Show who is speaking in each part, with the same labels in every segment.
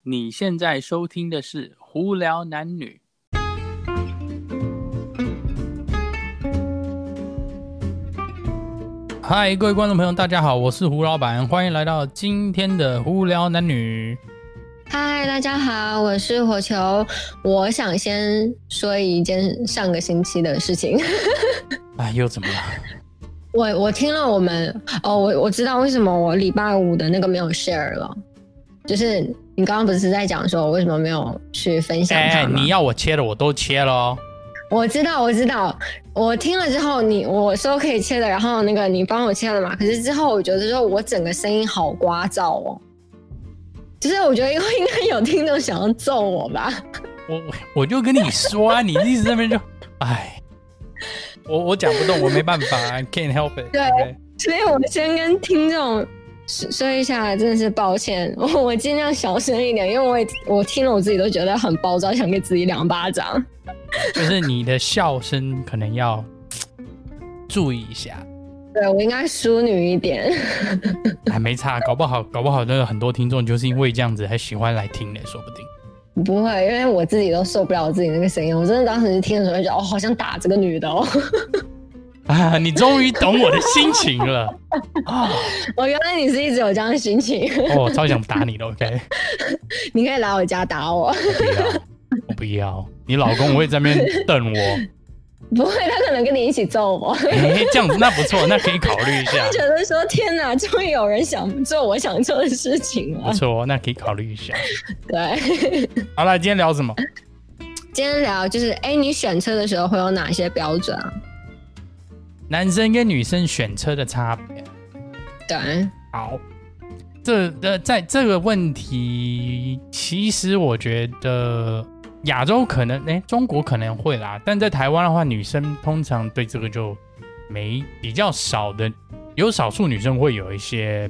Speaker 1: 你现在收听的是《胡聊男女》。嗨，各位观众朋友，大家好，我是胡老板，欢迎来到今天的《胡聊男女》。
Speaker 2: 嗨，大家好，我是火球。我想先说一件上个星期的事情。
Speaker 1: 哎，又怎么了？
Speaker 2: 我听了我知道为什么我礼拜五的那个没有 share 了。就是你刚刚不是在讲说我为什么没有去分享它吗？
Speaker 1: 你要我切的我都切了哦。
Speaker 2: 我知道，我听了之后我说可以切的，然后那个你帮我切了嘛。可是之后我觉得说我整个声音好聒噪哦，就是我觉得应该有听众想要揍我吧。
Speaker 1: 我就跟你说啊，你一直在那边就哎，我讲不动，我没办法 I can't help it。
Speaker 2: 对、okay? 所以我先跟听众说一下，真的是抱歉，我尽量小声一点，因为我听了我自己都觉得很暴躁，想给自己2巴掌。
Speaker 1: 就是你的笑声可能要注意一下。
Speaker 2: 对，我应该淑女一点。
Speaker 1: 还没差，搞不好那个很多听众就是因为这样子还喜欢来听的，说不定。
Speaker 2: 不会，因为我自己都受不了我自己那个声音，我真的当时听的时候就觉得好想打这个女的哦。
Speaker 1: 啊，你终于懂我的心情了啊！
Speaker 2: 我原来你是一直有这样的心情。
Speaker 1: 我超想打你的 OK。
Speaker 2: 你可以来我家打我。
Speaker 1: 我不要，你老公会在那边瞪我。
Speaker 2: 不会，他可能跟你一起揍我。
Speaker 1: 这样子那不错，那可以考虑一下。
Speaker 2: 他觉得说天哪，终于有人想做我想做的事情了。
Speaker 1: 不错，那可以考虑一下。
Speaker 2: 对。
Speaker 1: 好了，今天聊什么？
Speaker 2: 今天聊就是你选车的时候会有哪些标准啊？
Speaker 1: 男生跟女生选车的差别。
Speaker 2: 对。
Speaker 1: 好，在这个问题，其实我觉得亚洲可能中国可能会啦，但在台湾的话，女生通常对这个就比较少的，有少数女生会有一些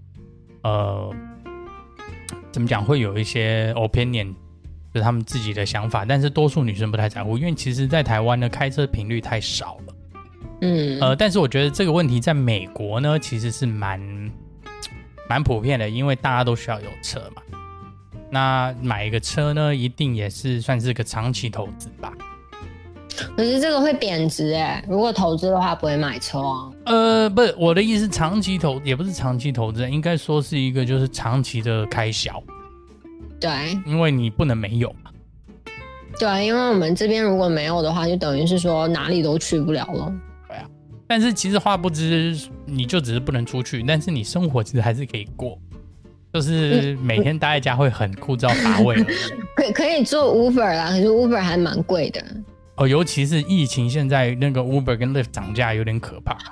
Speaker 1: 怎么讲，会有一些 opinion， 就是他们自己的想法，但是多数女生不太在乎，因为其实在台湾呢开车频率太少了。但是我觉得这个问题在美国呢其实是蛮普遍的，因为大家都需要有车嘛。那买一个车呢，一定也是算是个长期投资吧。
Speaker 2: 可是这个会贬值如果投资的话不会买车啊。
Speaker 1: 不是，我的意思也不是长期投资，应该说是一个就是长期的开销。
Speaker 2: 对，
Speaker 1: 因为你不能没有嘛。
Speaker 2: 对，因为我们这边如果没有的话，就等于是说哪里都去不了了。
Speaker 1: 对啊，但是其实话不知，你就只是不能出去，但是你生活其实还是可以过。就是每天待在家会很枯燥乏味而已。
Speaker 2: 可以做 Uber 啦，可是 Uber 还蛮贵的。
Speaker 1: 尤其是疫情，现在那个 Uber 跟 Lyft 涨价有点可怕。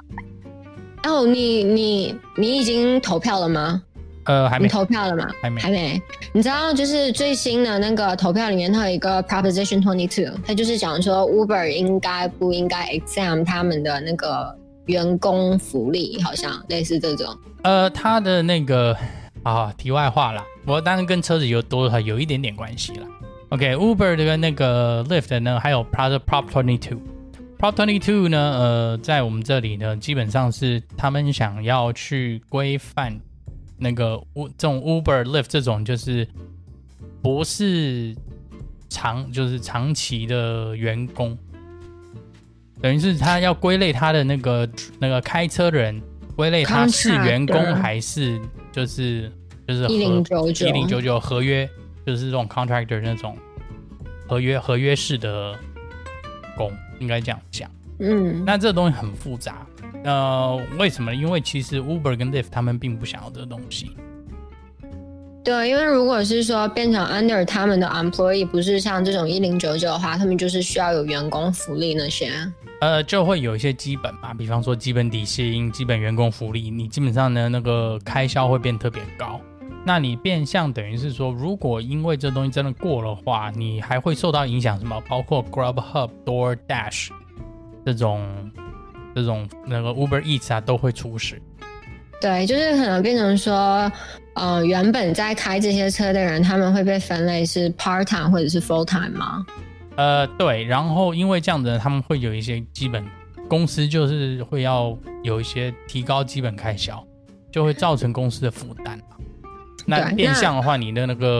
Speaker 2: 你已经投票了吗？
Speaker 1: 还没。
Speaker 2: 你投票了吗？还没。你知道就是最新的那个投票里面，它有一个 Proposition 22，它就是讲说 Uber 应该不应该 exempt 他们的那个员工福利，好像类似这种。
Speaker 1: 它的那个题外话啦，我当然跟车子有一点点关系啦。OK，Uber 的跟那个 Lyft 呢，还有 Prop 22。Prop 22呢，在我们这里呢，基本上是他们想要去规范那个这种 Uber、Lyft 这种就是不是长期的员工，等于是他要归类他的那个开车的人，归类他是员工还是就是1099合约，就是这种 contractor 那种合约式的工，应该这样讲。那这个东西很复杂。为什么？因为其实 Uber 跟 Lyft 他们并不想要这个东西。
Speaker 2: 对，因为如果是说变成 under 他们的 employee， 不是像这种1099的话，他们就是需要有员工福利那些。
Speaker 1: 就会有一些基本嘛，比方说基本底薪、基本员工福利，你基本上呢那个开销会变特别高。那你变相等于是说，如果因为这东西真的过的话，你还会受到影响什么？包括 Grubhub、DoorDash 这种那个 Uber Eats 都会出事。
Speaker 2: 对，就是可能变成说原本在开这些车的人，他们会被分类是 part time 或者是 full time 吗？
Speaker 1: 对，然后因为这样子他们会有一些基本，公司就是会要有一些提高基本开销，就会造成公司的负担。那变相的话，你的那个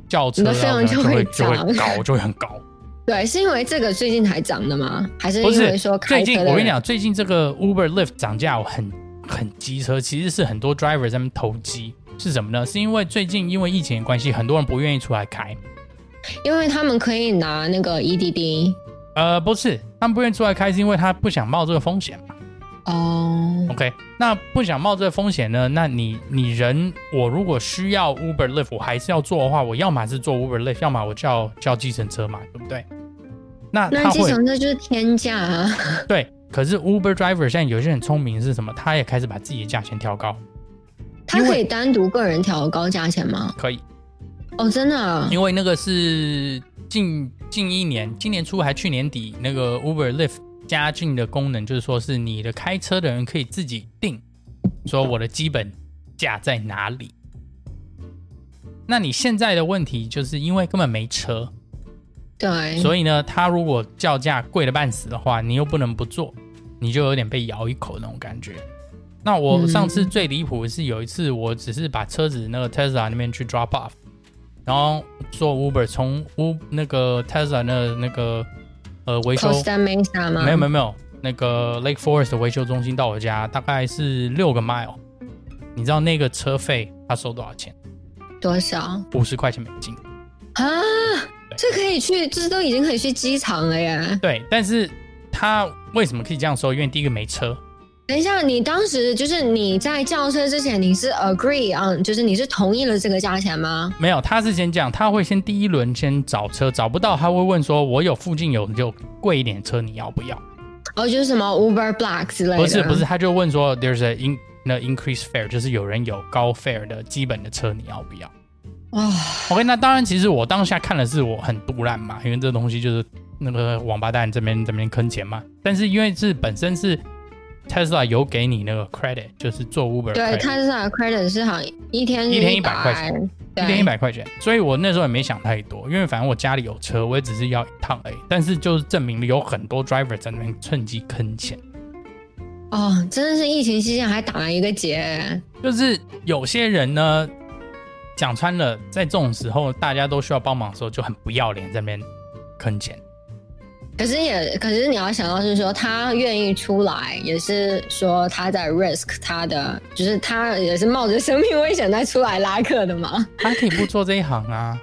Speaker 1: 轿车
Speaker 2: 你的费用就会
Speaker 1: 很高。
Speaker 2: 对，是因为这个最近才涨的吗？还是因为说开车的人？
Speaker 1: 最近我跟你讲，最近这个 Uber、Lyft 涨价很机车，其实是很多 driver 在那边投机。是什么呢？是因为最近因为疫情的关系，很多人不愿意出来开，
Speaker 2: 因为他们可以拿那个 EDD。
Speaker 1: 不是，他们不愿意出来开，是因为他不想冒这个风险嘛。OK， 那不想冒这个风险呢？那你我如果需要 Uber、Lyft， 我还是要做的话，我要么是做 Uber、Lyft， 要么我叫计程车嘛，对不对？那
Speaker 2: 计程车就是天价啊。
Speaker 1: 对，可是 Uber driver 现在有些很聪明是什么？他也开始把自己的价钱调高。
Speaker 2: 他可以单独个人调高价钱吗？
Speaker 1: 可以。
Speaker 2: 哦，真的啊？
Speaker 1: 因为那个是近一年，今年初还去年底，那个 Uber、Lyft 加进的功能，就是说是你的开车的人可以自己定，说我的基本价在哪里。那你现在的问题就是因为根本没车。
Speaker 2: 对，
Speaker 1: 所以呢，他如果叫价贵得半死的话，你又不能不做，你就有点被咬一口那种感觉。那我上次最离谱的是有一次，我只是把车子那个 Tesla 那边去 drop off， 然后坐 Uber 从那个 Tesla 那个维修
Speaker 2: Costa Mesa 吗？
Speaker 1: 没有，那个 Lake Forest 的维修中心到我家大概是6个 mile， 你知道那个车费他收多少钱？
Speaker 2: 多少
Speaker 1: ？50块钱美金
Speaker 2: 啊！这可以去，这都已经可以去机场了耶。
Speaker 1: 对，但是他为什么可以这样收？因为第一个没车。
Speaker 2: 等一下，你当时就是你在叫车之前，你是 agree on， 就是你是同意了这个价钱吗？
Speaker 1: 没有，他是先这样，他会先第一轮先找车，找不到他会问说，我有附近有就贵一点车，你要不要？
Speaker 2: 哦，就是什么 Uber Black 之类的。
Speaker 1: 不是，他就问说 there's a increase fare， 就是有人有高 fare 的基本的车，你要不要？OK， 那当然，其实我当下看的是我很杜烂嘛，因为这东西就是那个王八蛋这边坑钱嘛。但是因为是本身是 Tesla 有给你那个 credit， 就是做 Uber，
Speaker 2: 对 Tesla credit 是好像一天
Speaker 1: 100块钱，1天100块钱。所以我那时候也没想太多，因为反正我家里有车，我也只是要一趟而已。但是就是证明了有很多 driver 在那边趁机坑钱。
Speaker 2: 哦，真的是疫情期间还打了一个结。
Speaker 1: 就是有些人呢。讲穿了，在这种时候大家都需要帮忙的时候，就很不要脸在那边坑钱。
Speaker 2: 可是你要想到是说，他愿意出来，也是说他在 risk 他的，就是他也是冒着生命危险在出来拉客的嘛。
Speaker 1: 他可以不做这一行啊。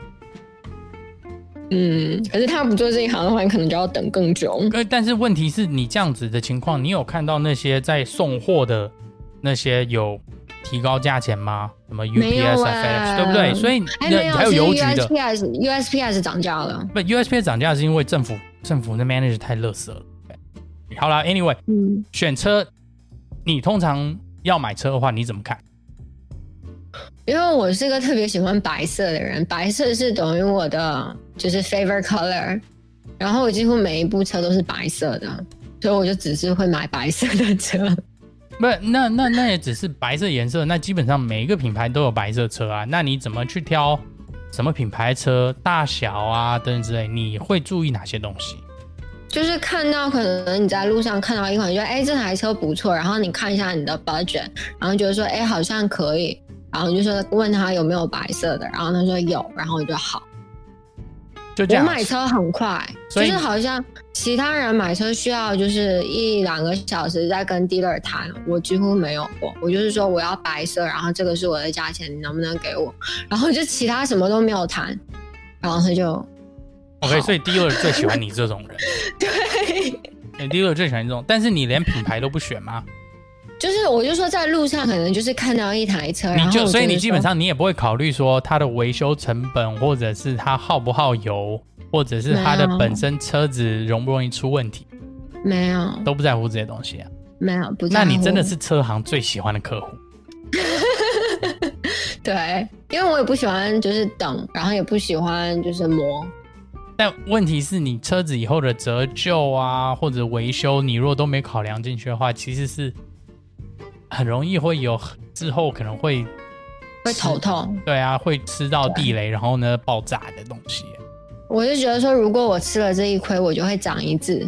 Speaker 2: 可是他不做这一行的话，你可能就要等更久。
Speaker 1: 但是问题是你这样子的情况，你有看到那些在送货的那些有提高价钱吗？什么 UPS、FedEx， 对不对？所以还有邮局的
Speaker 2: USPS 涨价了。
Speaker 1: 不 ，USPS 涨价是因为政府的 manager 太垃圾了。好啦 ，anyway，选车，你通常要买车的话，你怎么看？
Speaker 2: 因为我是个特别喜欢白色的人，白色是等于我的就是 favorite color， 然后我几乎每一部车都是白色的，所以我就只是会买白色的车。
Speaker 1: 不，那也只是白色颜色，那基本上每一个品牌都有白色车啊。那你怎么去挑什么品牌车、大小啊等等之类？你会注意哪些东西？
Speaker 2: 就是看到可能你在路上看到一款，就这台车不错，然后你看一下你的 budget， 然后觉得说好像可以，然后就说问他有没有白色的，然后他说有，然后我就好。
Speaker 1: 就这样，
Speaker 2: 我买车很快，就是好像其他人买车需要就是1-2个小时在跟 dealer 谈，我几乎没有过。我就是说我要白色，然后这个是我的价钱，你能不能给我？然后就其他什么都没有谈，然后他就
Speaker 1: OK， 所以 dealer 最喜欢你这种人。
Speaker 2: 对
Speaker 1: ，dealer 最喜欢这种，但是你连品牌都不选吗？
Speaker 2: 就是我就说在路上可能就是看到一台车，
Speaker 1: 所以你基本上你也不会考虑说它的维修成本，或者是它耗不耗油，或者是它的本身车子容不容易出问题，
Speaker 2: 没有，
Speaker 1: 都不在乎这些东西啊。
Speaker 2: 没有，不在乎。
Speaker 1: 那你真的是车行最喜欢的客户。
Speaker 2: 对，因为我也不喜欢就是等，然后也不喜欢就是磨。
Speaker 1: 但问题是你车子以后的折旧啊，或者维修，你如果都没考量进去的话，其实是很容易会有之后可能会
Speaker 2: 头痛。
Speaker 1: 对啊，会吃到地雷，然后呢爆炸的东西。
Speaker 2: 我就觉得说，如果我吃了这一亏，我就会长一智。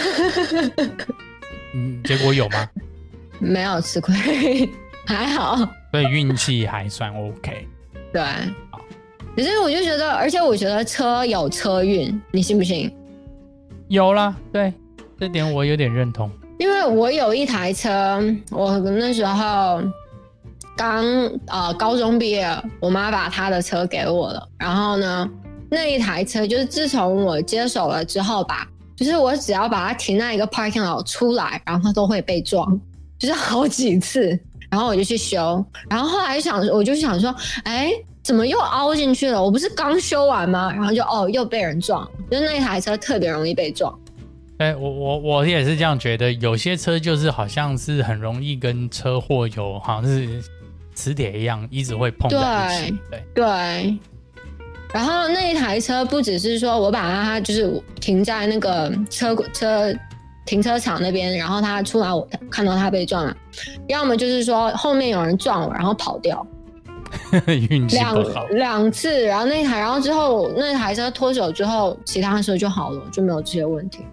Speaker 1: 结果有吗？
Speaker 2: 没有吃亏，还好。
Speaker 1: 所以运气还算 OK。
Speaker 2: 对。
Speaker 1: 好，
Speaker 2: 可是我就觉得，而且我觉得车有车运，你信不信？
Speaker 1: 有啦，对，这点我有点认同。
Speaker 2: 因为我有一台车，我那时候刚高中毕业，我妈把她的车给我了。然后呢，那一台车就是自从我接手了之后吧，就是我只要把它停在一个 parking lot 出来，然后它都会被撞，就是好几次。然后我就去修，然后后来我就想说，哎，怎么又凹进去了？我不是刚修完吗？然后就又被人撞，就是那一台车特别容易被撞。
Speaker 1: 我也是这样觉得，有些车就是好像是很容易跟车祸好像是磁铁一样，一直会碰在一起。
Speaker 2: 对。然后那一台车不只是说我把它就是停在那个车停车场那边，然后他出来我看到他被撞了，要么就是说后面有人撞我然后跑掉。
Speaker 1: 运气不好
Speaker 2: 两次，然后之后那台车脱手之后，其他车就好了，就没有这些问题。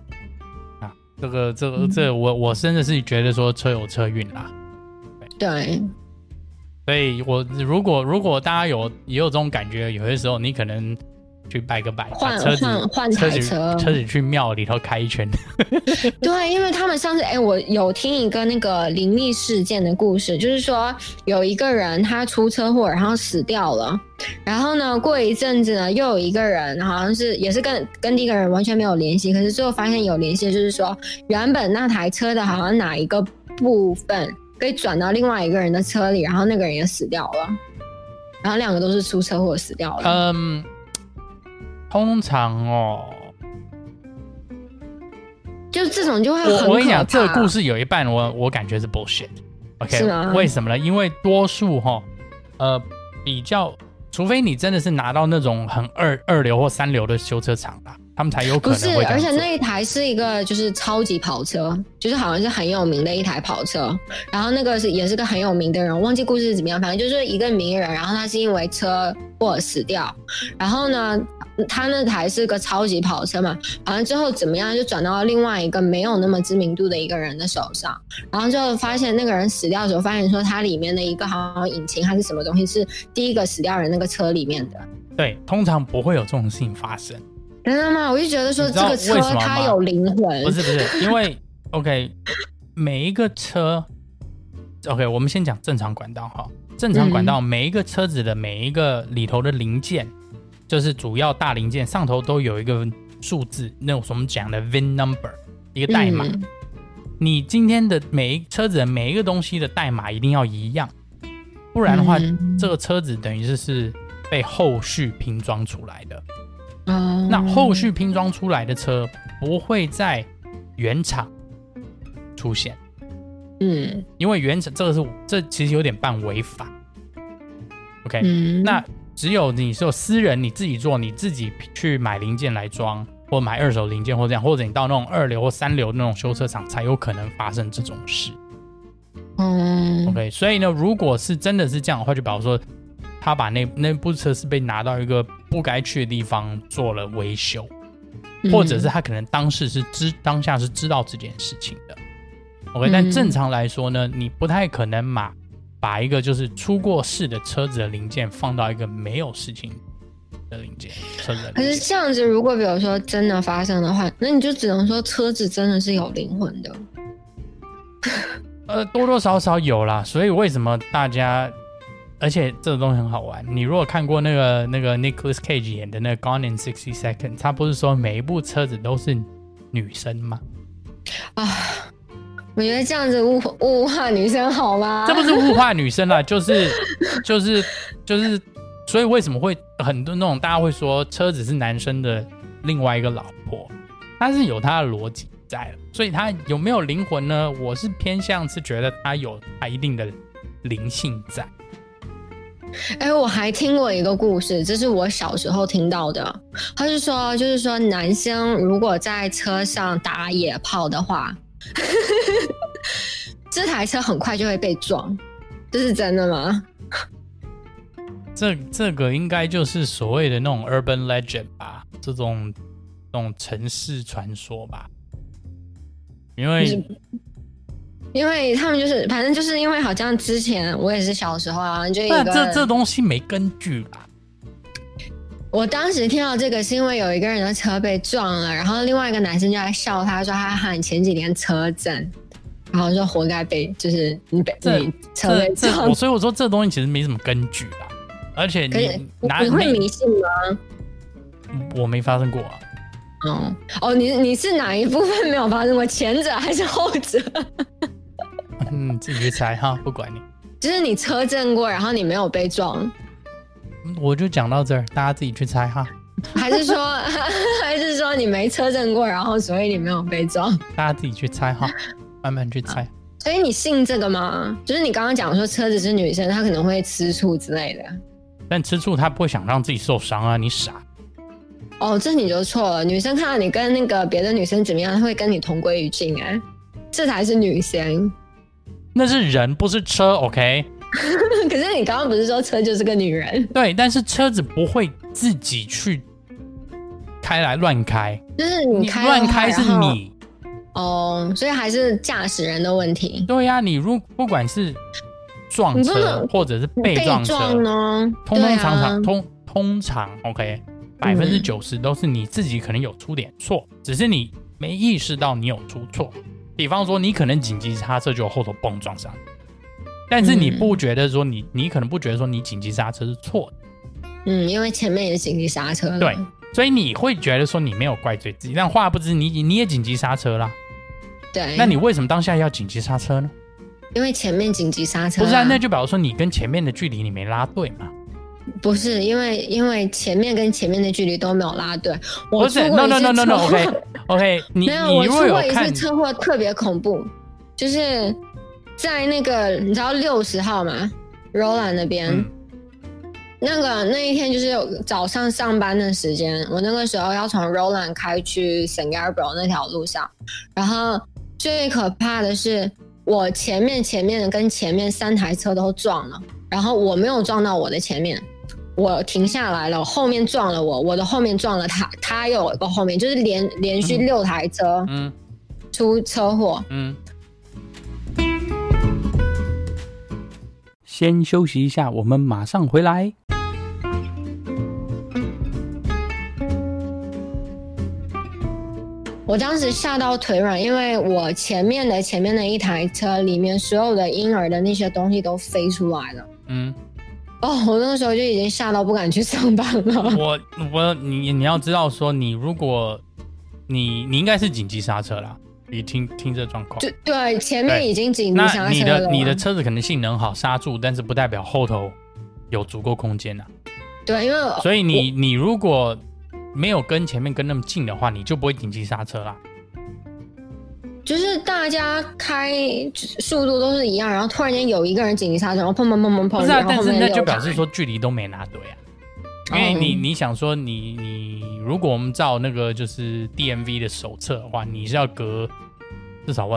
Speaker 1: 这我真的是觉得说车有车运啦。
Speaker 2: 对。
Speaker 1: 所以如果大家也有这种感觉，有些时候你可能去拜个拜，
Speaker 2: 换台车
Speaker 1: 子去庙里头开一圈。
Speaker 2: 对，因为他们上次我有听一个那个灵异事件的故事，就是说有一个人他出车祸然后死掉了，然后呢过一阵子呢又有一个人好像是也是跟第一个人完全没有联系，可是最后发现有联系，就是说原本那台车的好像哪一个部分可以转到另外一个人的车里，然后那个人也死掉了，然后两个都是出车祸死掉了。
Speaker 1: 通常
Speaker 2: 就这种就会很可怕。
Speaker 1: 我跟你讲，这个故事有一半我感觉是 bullshit。OK，
Speaker 2: 是吗？
Speaker 1: 为什么呢？因为多数比较，除非你真的是拿到那种很二流或三流的修车厂啦，他们才有可能会这样做。
Speaker 2: 不是，而且那一台是一个就是超级跑车，就是好像是很有名的一台跑车。然后那个也是个很有名的人，忘记故事是怎么样，反正就是一个名人，然后他是因为车祸死掉。然后呢，他那台是个超级跑车嘛，好像之后怎么样就转到另外一个没有那么知名度的一个人的手上。然后就发现那个人死掉的时候，发现说他里面的一个好像引擎还是什么东西是第一个死掉人那个车里面的。
Speaker 1: 对，通常不会有这种事情发生。
Speaker 2: 真的吗？我就觉得说这个车它有灵魂。
Speaker 1: 不是，因为 OK， 每一个车 OK， 我们先讲正常管道哈。正常管道每一个车子的每一个里头的零件，就是主要大零件上头都有一个数字，那种我们讲的 VIN number， 一个代码。你今天的车子的每一个东西的代码一定要一样，不然的话，这个车子等于是被后续拼装出来的。那后续拼装出来的车不会在原厂出现，因为原厂这其实有点半违法。OK，那只有你是有私人你自己做，你自己去买零件来装，或买二手零件或这样，或者你到那种二流或三流那种修车厂才有可能发生这种事。OK， 所以呢，如果是真的是这样的话，就比方说他把那部车是被拿到一个不该去的地方做了维修，或者是他可能当下是知道这件事情的。OK， 但正常来说呢，你不太可能把一个就是出过事的车子的零件放到一个没有事情的零件车子的零件。
Speaker 2: 可是这样子，如果比如说真的发生的话，那你就只能说车子真的是有灵魂的。
Speaker 1: 多多少少有啦，所以为什么大家，而且这个东西很好玩。你如果看过那个 Nicolas Cage 演的那个 Gone in 60 Seconds， 他不是说每一部车子都是女生吗？
Speaker 2: 我觉得这样子物化女生好吗？
Speaker 1: 这不是物化女生啦，就是，所以为什么会很多那种大家会说车子是男生的另外一个老婆，它是有它的逻辑在了。所以它有没有灵魂呢？我是偏向是觉得它有它一定的灵性在。
Speaker 2: 我还听过一个故事，这是我小时候听到的。他是说，就是说男生如果在车上打野炮的话，这台车很快就会被撞，这是真的吗？
Speaker 1: 这个应该就是所谓的那种 urban legend 吧，这种城市传说吧。
Speaker 2: 因为他们就是反正就是因为好像之前我也是小时候啊，就一个
Speaker 1: 这东西没根据啦。
Speaker 2: 我当时听到这个是因为有一个人的车被撞了，然后另外一个男生就在笑他说他喊前几天车震，然后说活该被就是你车被撞，
Speaker 1: 所以我说这东西其实没什么根据啦，而且
Speaker 2: 你会迷信吗？
Speaker 1: 我没发生过啊。
Speaker 2: 你是哪一部分没有发生过？前者还是后者？
Speaker 1: 自己去猜哈，不管你。
Speaker 2: 就是你车震过，然后你没有被撞。
Speaker 1: 我就讲到这儿，大家自己去猜哈。
Speaker 2: 还是说你没车震过，然后所以你没有被撞？
Speaker 1: 大家自己去猜哈，慢慢去猜。
Speaker 2: 所以你信这个吗？就是你刚刚讲说车子是女生，她可能会吃醋之类的。
Speaker 1: 但吃醋她不会想让自己受伤啊，你傻。
Speaker 2: 这你就错了。女生看到你跟那个别的女生怎么样，她会跟你同归于尽这才是女生。
Speaker 1: 那是人，不是车 ，OK？
Speaker 2: 可是你刚刚不是说车就是个女人？
Speaker 1: 对，但是车子不会自己去开来乱开，
Speaker 2: 就是你开
Speaker 1: 乱开是你。
Speaker 2: 所以还是驾驶人的问题。
Speaker 1: 对呀，你不管是撞车或者是被撞车
Speaker 2: 呢，
Speaker 1: 通常 OK， 90%都是你自己可能有出点错，只是你没意识到你有出错。比方说，你可能紧急刹车就后头蹦撞上，但是你不觉得说你可能不觉得说你紧急刹车是错的，
Speaker 2: 因为前面也紧急刹车了，
Speaker 1: 对，所以你会觉得说你没有怪罪自己，但话不知你也紧急刹车啦，
Speaker 2: 对，
Speaker 1: 那你为什么当下要紧急刹车呢？
Speaker 2: 因为前面紧急刹车，
Speaker 1: 不是啊，那就表示说你跟前面的距离你没拉对嘛？
Speaker 2: 不是，因为前面跟前面的距离都没有拉对。
Speaker 1: 不是 ，no OK， 你如果有看，
Speaker 2: 我出过一次车祸特别恐怖，就是在那个你知道60号吗 ？Roland 那边，那一天就是早上上班的时间，我那个时候要从 Roland 开去 San Gabriel 那条路上，然后最可怕的是我前面的跟前面3台车都撞了，然后我没有撞到我的前面。我停下来了，后面撞了我的后面撞了他又有一个后面，就是连续6台车出车祸。
Speaker 1: 先休息一下，我们马上回来。
Speaker 2: 我当时吓到腿软，因为我前面的一台车里面所有的婴儿的那些东西都飞出来了。我那个时候就已经吓到不敢去上班了。
Speaker 1: 你要知道说，你如果你应该是紧急刹车啦，你听这状况，
Speaker 2: 对，前面已经紧急刹车了。
Speaker 1: 那你的车子可能性能好刹住，但是不代表后头有足够空间啊。
Speaker 2: 对，因为
Speaker 1: 所以你如果没有跟前面跟那么近的话，你就不会紧急刹车啦。
Speaker 2: 就是大家开速度都是一样，然后突然间有一个人紧急刹车，然后砰砰砰砰砰，
Speaker 1: 不是啊，但是那就表示说距离都没拿对啊。因为你想说你如果我们照那个就是 DMV 的手册的话，你是要隔至少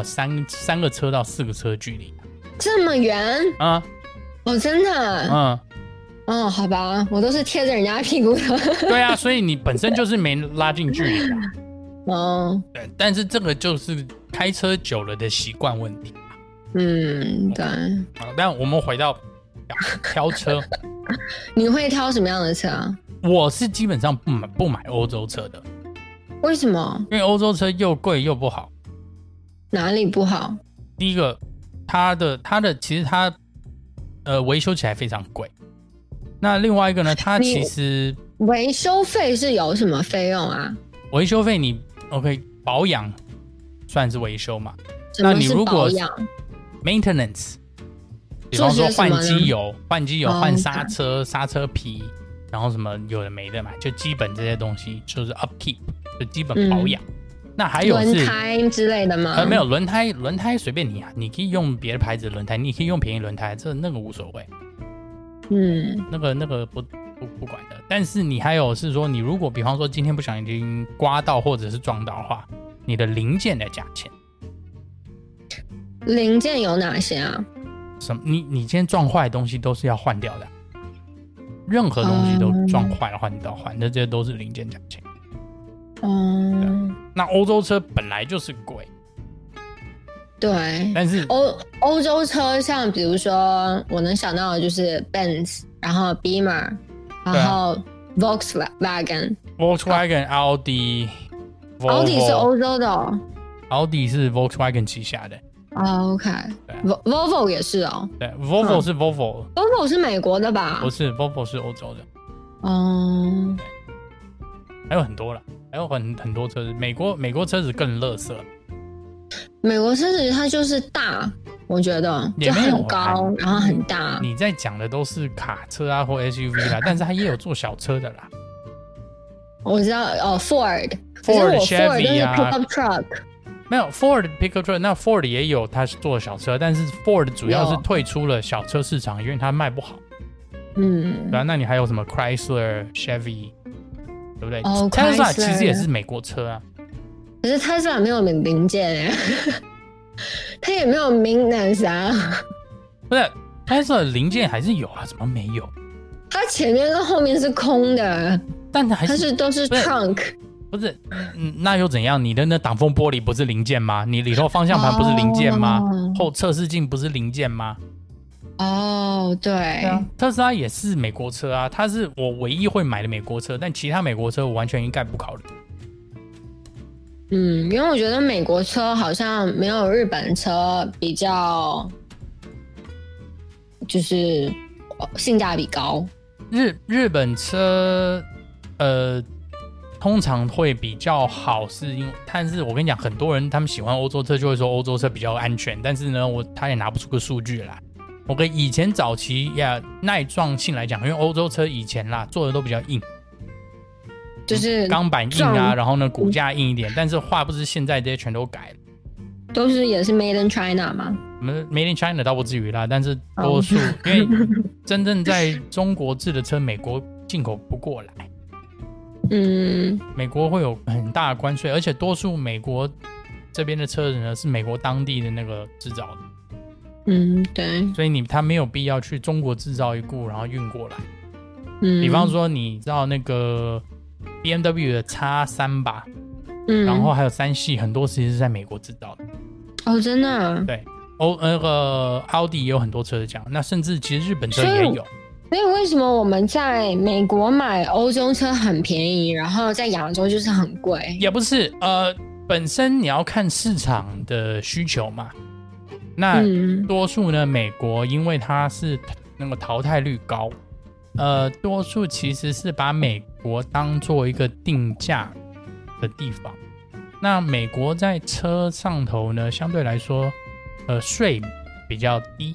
Speaker 1: 3个车到4个车距离，
Speaker 2: 这么远
Speaker 1: 啊？
Speaker 2: 真的？好吧，我都是贴着人家屁股的。
Speaker 1: 对啊，所以你本身就是没拉近距离啊。对，但是这个就是开车久了的习惯问题。
Speaker 2: 对。
Speaker 1: 但我们回到挑车，
Speaker 2: 你会挑什么样的车啊？
Speaker 1: 我是基本上不买欧洲车的。
Speaker 2: 为什么？
Speaker 1: 因为欧洲车又贵又不好。
Speaker 2: 哪里不好？
Speaker 1: 第一个，它的其实它维修起来非常贵。那另外一个呢，它其实
Speaker 2: 维修费是有什么费用啊？
Speaker 1: 维修费你 OK 保养算是维修嘛？
Speaker 2: 那你如果
Speaker 1: maintenance， 比方说换机油、换刹车皮，然后什么有的没的嘛，就基本这些东西就是 upkeep， 就基本保养。那还有是
Speaker 2: 轮胎之类的吗？
Speaker 1: 没有轮胎随便你啊，你可以用别的牌子的轮胎，你可以用便宜轮胎，那个无所谓。那个不管的。但是你还有是说，你如果比方说今天不小心刮到或者是撞到的话，你的零件的价钱。
Speaker 2: 零件有哪些啊？
Speaker 1: 你今天撞坏的东西都是要换掉的，任何东西都撞坏了换掉换，那这些都是零件价钱。那欧洲车本来就是贵。
Speaker 2: 对，
Speaker 1: 但是
Speaker 2: 欧洲车像比如说我能想到的就是 Benz， 然后 Beamer， 然后 Volkswagen，
Speaker 1: 奥迪
Speaker 2: 是欧洲的哦。
Speaker 1: 奥迪是 Volkswagen 旗下的。
Speaker 2: OK， Volvo 也是哦。
Speaker 1: 对 ，Volvo 是 Volvo
Speaker 2: 是美国的吧？
Speaker 1: 不是 ，Volvo 是欧洲的。
Speaker 2: 哦，
Speaker 1: 还有很多了，还有很多车子。美国车子更垃圾。
Speaker 2: 美国车子它就是大，我觉得就很高，然后很大。
Speaker 1: 你在讲的都是卡车啊或 SUV 啦，但是它也有做小车的啦。
Speaker 2: 我知道Ford
Speaker 1: Chevy 啊
Speaker 2: ，pickup truck。
Speaker 1: 没有 Ford pickup truck， 那 Ford 也有它是做小车，但是 Ford 主要是退出了小车市场，因为它卖不好。对啊，那你还有什么 Chrysler、Chevy， 对不对？Tesla 其实也是美国车啊。
Speaker 2: 可是 Tesla 没有零件耶，它也没有 maintenance 啊。
Speaker 1: 不是 Tesla 零件还是有啊，怎么没有？
Speaker 2: 它前面跟后面是空的，
Speaker 1: 但它
Speaker 2: 都是 trunk。
Speaker 1: 不是，那又怎样？你的那挡风玻璃不是零件吗？你里头方向盘不是零件吗？后测试镜不是零件吗？
Speaker 2: 对
Speaker 1: 啊，特斯拉也是美国车啊，它是我唯一会买的美国车，但其他美国车我完全应该不考虑。
Speaker 2: 因为我觉得美国车好像没有日本车比较，就是性价比高。
Speaker 1: 日本车，通常会比较好，但是我跟你讲，很多人他们喜欢欧洲车，就会说欧洲车比较安全，但是呢，他也拿不出个数据来。我跟以前早期耐撞性来讲，因为欧洲车以前啦做的都比较硬，
Speaker 2: 就是
Speaker 1: 钢板硬啊，然后呢骨架硬一点，但是话不是现在这些全都改了，
Speaker 2: 都是也是 Made in China 吗
Speaker 1: ？Made in China 倒不至于啦，但是多数因为真正在中国制的车，美国进口不过来。美国会有很大的关税，而且多数美国这边的车子呢是美国当地的那个制造的。
Speaker 2: 对，
Speaker 1: 所以他没有必要去中国制造一股然后运过来。比方说你知道那个 BMW 的 X3 吧，然后还有3系，很多其实是在美国制造的。
Speaker 2: 真的啊？
Speaker 1: 对，那个奥迪也有很多车是这样，那甚至其实日本车也有。
Speaker 2: 所以为什么我们在美国买欧洲车很便宜，然后在亚洲就是很贵？
Speaker 1: 也不是，本身你要看市场的需求嘛。那多数呢，美国因为它是那个淘汰率高，多数其实是把美国当做一个定价的地方。那美国在车上头呢，相对来说，税比较低。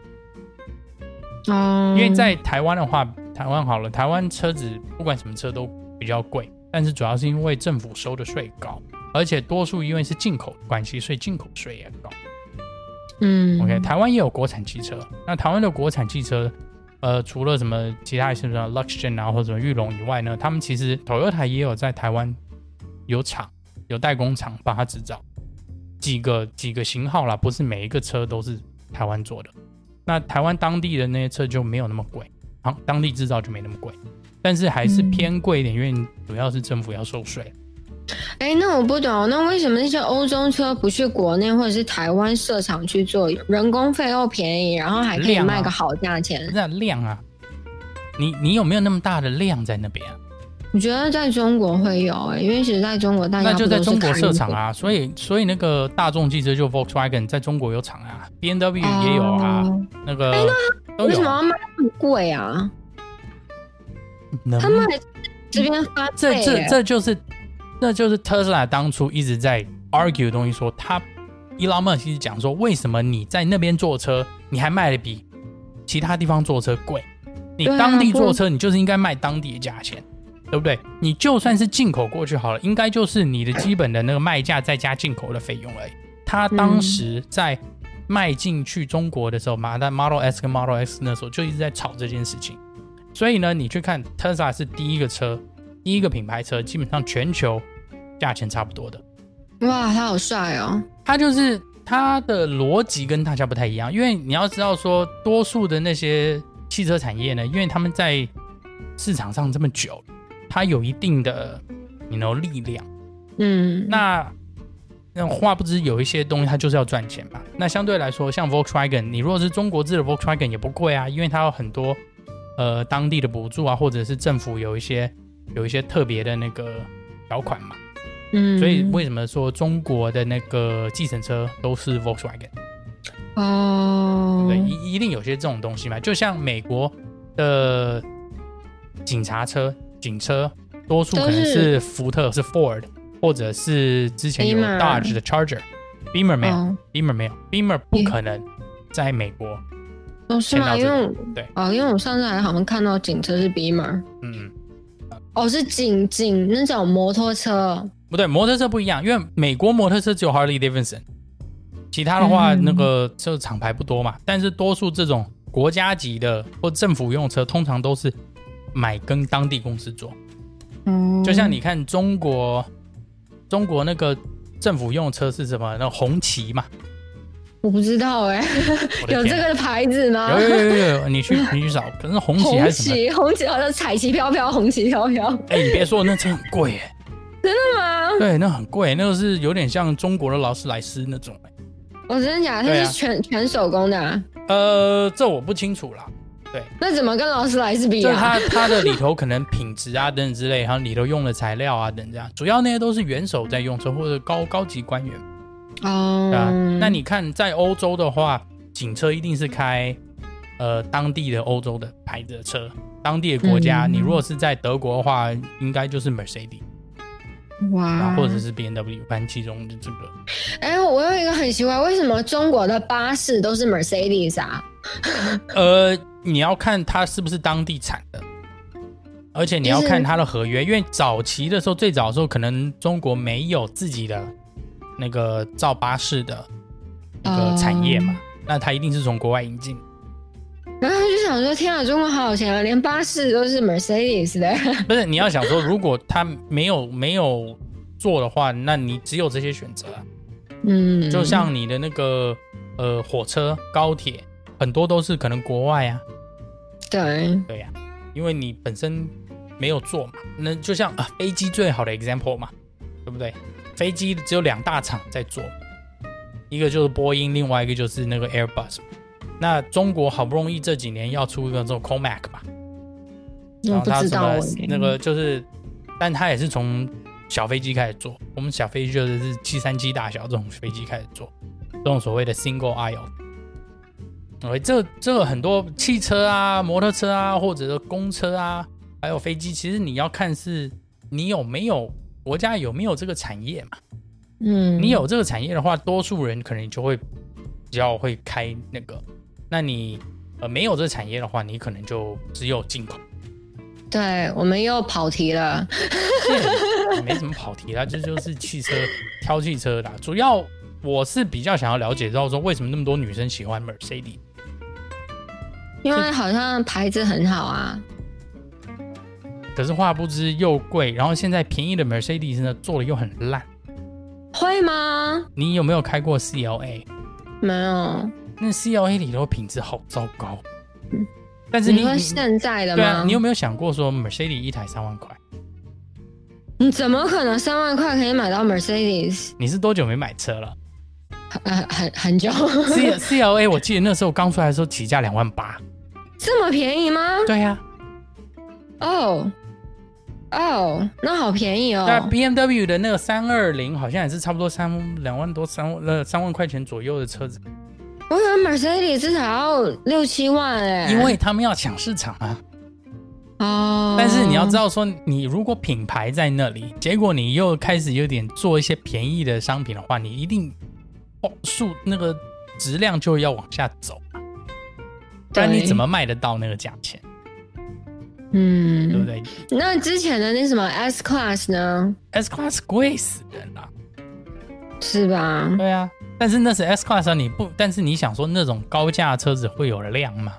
Speaker 1: 因为在台湾的话，台湾车子不管什么车都比较贵，但是主要是因为政府收的税高，而且多数因为是进口的关系，所以进口税也高。OK， 台湾也有国产汽车，那台湾的国产汽车，除了什么其他什么 Luxgen 啊或者什么裕隆以外呢，他们其实 Toyota 也有在台湾有代工厂帮他制造几个型号啦，不是每一个车都是台湾做的。那台湾当地的那些车就没有那么贵，当地制造就没那么贵，但是还是偏贵一点，因为主要是政府要收税。
Speaker 2: 那我不懂，那为什么那些欧洲车不去国内或者是台湾设厂去做，人工费又便宜，然后还可以卖个好价钱？
Speaker 1: 那量啊，你有没有那么大的量在那边啊？
Speaker 2: 我觉得在中国会有因为其实在中国大家
Speaker 1: 那就在中国设厂啊，所以那个大众汽车就 Volkswagen 在中国有厂啊 ，BMW 也有啊，那个都有。
Speaker 2: 为什么要卖那么贵啊？他们还这边发配
Speaker 1: 这就是特斯拉当初一直在 argue 的东西，说他 Elon Musk 一直讲说，为什么你在那边做车，你还卖的比其他地方做车贵？你当地做车，你就是应该卖当地的价钱。对不对？你就算是进口过去好了，应该就是你的基本的那个卖价再加进口的费用而已。他当时在卖进去中国的时候，Model S 跟 Model X 那时候就一直在吵这件事情。所以呢，你去看 Tesla 是第一个品牌车，基本上全球价钱差不多的。
Speaker 2: 哇，他好帅哦！
Speaker 1: 他的逻辑跟大家不太一样，因为你要知道说，多数的那些汽车产业呢，因为他们在市场上这么久，它有一定的力量。那话不知有一些东西它就是要赚钱嘛。那相对来说，像 Volkswagen， 你如果是中国制的 Volkswagen 也不贵啊，因为它有很多当地的补助啊，或者是政府有一些特别的那个条款嘛。所以为什么说中国的那个计程车都是 Volkswagen？ 对，一定有些这种东西嘛。就像美国的警车，多数可能是福特，是 Ford， 或者是之前有 Dodge 的 Charger。Beamer 没有，Beamer 没有，Beamer 不可能在美国。
Speaker 2: 是吗？因为我上次还好像看到警车是 Beamer。是警那种摩托车。
Speaker 1: 不对，摩托车不一样，因为美国摩托车只有 Harley Davidson， 其他的话那个就厂牌不多嘛。但是多数这种国家级的或政府用车，通常都是买跟当地公司做。就像你看中国那个政府用车是什么？那红旗嘛。
Speaker 2: 我不知道有这个牌子吗？
Speaker 1: 有，你去找，可是红旗还是什么？
Speaker 2: 红旗好像彩旗飘飘，红旗飘飘。
Speaker 1: 你别说，那车很贵
Speaker 2: 真的吗？
Speaker 1: 对，那很贵，那个是有点像中国的劳斯莱斯那种。
Speaker 2: 真的假的？它是全手工的啊？
Speaker 1: 这我不清楚啦。对，
Speaker 2: 那怎么跟劳斯莱斯比啊？
Speaker 1: 就它的里头可能品质啊等等之类，然后里头用的材料啊等这样，主要那些都是元首在用车或者高级官员。那你看在欧洲的话，警车一定是开当地的欧洲的牌子的车，当地的国家。你如果是在德国的话，应该就是 Mercedes。哇，或者是 BMW， 反正其中的这个。
Speaker 2: 我有一个很奇怪，为什么中国的巴士都是 Mercedes 啊？
Speaker 1: 你要看它是不是当地产的，而且你要看它的合约，因为早期的时候，最早的时候，可能中国没有自己的那个造巴士的一个产业嘛，那它一定是从国外引进。
Speaker 2: 然后他就想说，天啊，中国好有钱啊，连巴士都是 Mercedes 的。
Speaker 1: 不是，你要想说，如果他没有做的话，那你只有这些选择啊。就像你的那个火车、高铁，很多都是可能国外啊。
Speaker 2: 对
Speaker 1: 呀，因为你本身没有做嘛。那就像飞机最好的 example 嘛，对不对？飞机只有2大厂在做，一个就是波音，另外一个就是那个 Airbus。那中国好不容易这几年要出一个这种 Comac 吧，
Speaker 2: 我不知道
Speaker 1: 那个就是，但它也是从小飞机开始做，我们小飞机就是737大小这种飞机开始做，这种所谓的 single aisle。这个很多汽车啊、摩托车啊，或者是公车啊，还有飞机，其实你要看是你有没有国家有没有这个产业嘛。你有这个产业的话，多数人可能就会比较会开那个。那你没有这个产业的话，你可能就只有进口。
Speaker 2: 对，我们又跑题了。
Speaker 1: 没什么跑题啦，这就是挑汽车啦。主要我是比较想要了解到说，为什么那么多女生喜欢 Mercedes？
Speaker 2: 因为好像牌子很好啊。
Speaker 1: 可是话不知又贵，然后现在便宜的 Mercedes 呢做的又很烂。
Speaker 2: 会吗？
Speaker 1: 你有没有开过 CLA？
Speaker 2: 没有。
Speaker 1: 那 CLA 里头品质好糟糕。但是
Speaker 2: 你说现在的吗？
Speaker 1: 对啊，你有没有想过说 Mercedes 一台3万块？
Speaker 2: 你怎么可能3万块可以买到 Mercedes？
Speaker 1: 你是多久没买车了？
Speaker 2: 很久。
Speaker 1: CLA 我记得那时候刚出来的时候起价2万8。这
Speaker 2: 么便宜吗？
Speaker 1: 对呀。
Speaker 2: 那好便宜哦。
Speaker 1: 对啊 ，BMW 的那个320好像也是差不多2万多3万块钱左右的车子。
Speaker 2: 我以为 Mercedes 至少要6-7万
Speaker 1: 因为他们要抢市场啊。但是你要知道说，你如果品牌在那里，结果你又开始有点做一些便宜的商品的话，你一定那个质量就要往下走嘛，不然你怎么卖得到那个价钱？对不对？
Speaker 2: 那之前的那什么 S Class 呢
Speaker 1: ？S Class 贵死人了，
Speaker 2: 是吧？
Speaker 1: 对啊，但是那是 S Class 但是你想说那种高价的车子会有量吗？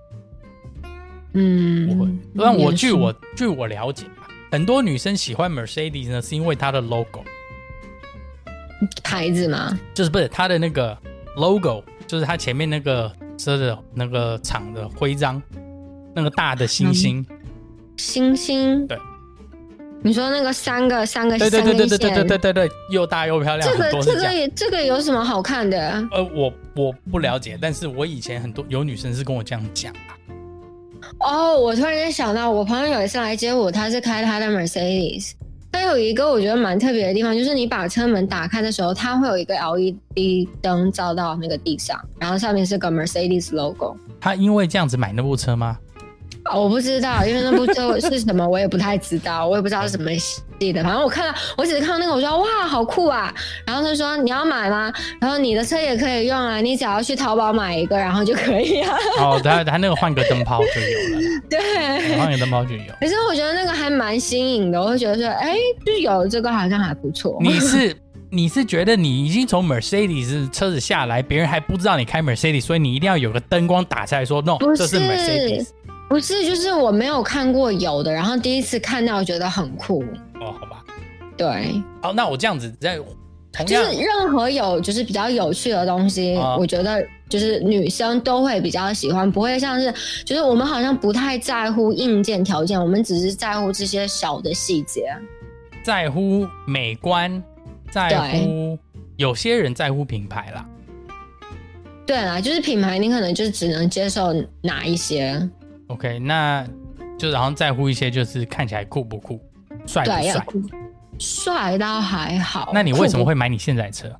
Speaker 1: 不会。但据我了解，很多女生喜欢 Mercedes 呢，是因为它的 logo
Speaker 2: 牌子吗？
Speaker 1: 不是它的那个 logo， 就是它前面那个车的那个厂的徽章，那个大的星星。
Speaker 2: 星星，
Speaker 1: 对，
Speaker 2: 你说那个三个
Speaker 1: 对，又大又漂亮，
Speaker 2: 这个有什么好看的？
Speaker 1: 我不了解，但是我以前很多有女生是跟我这样讲
Speaker 2: 哦，我突然间想到，我朋友有一次来接我，他是开他的 Mercedes。它有一个我觉得蛮特别的地方，就是你把车门打开的时候，它会有一个 LED 灯照到那个地上，然后上面是个 Mercedes logo。
Speaker 1: 他因为这样子买那部车吗？
Speaker 2: 我不知道，因为那部车是什么我也不太知道，我也不知道是什么系的。反正我只是看到那个，我说哇好酷啊！然后他说你要买吗？然后你的车也可以用啊，你只要去淘宝买一个，然后就可以啊。
Speaker 1: 哦，他那个换个灯泡就有了。
Speaker 2: 对，
Speaker 1: 换个灯泡就有。
Speaker 2: 可是我觉得那个还蛮新颖的，我会觉得说，哎，就有这个好像还不错。
Speaker 1: 你是觉得你已经从 Mercedes 车子下来，别人还不知道你开 Mercedes， 所以你一定要有个灯光打下来说 no， 这是 Mercedes。
Speaker 2: 不是，就是我没有看过有的，然后第一次看到，我觉得很酷。
Speaker 1: 哦，好吧。
Speaker 2: 对。
Speaker 1: 好，那我这样子在同
Speaker 2: 就
Speaker 1: 样
Speaker 2: 是任何就是比较有趣的东西，我觉得就是女生都会比较喜欢，不会像是就是我们好像不太在乎硬件条件，我们只是在乎这些小的细节，
Speaker 1: 在乎美观，在乎有些人在乎品牌啦。
Speaker 2: 对啦，就是品牌，你可能就是只能接受哪一些。
Speaker 1: OK， 那就然后在乎一些就是看起来酷不酷，帅不帅。
Speaker 2: 帅倒还好。
Speaker 1: 那你为什么会买你现在的车？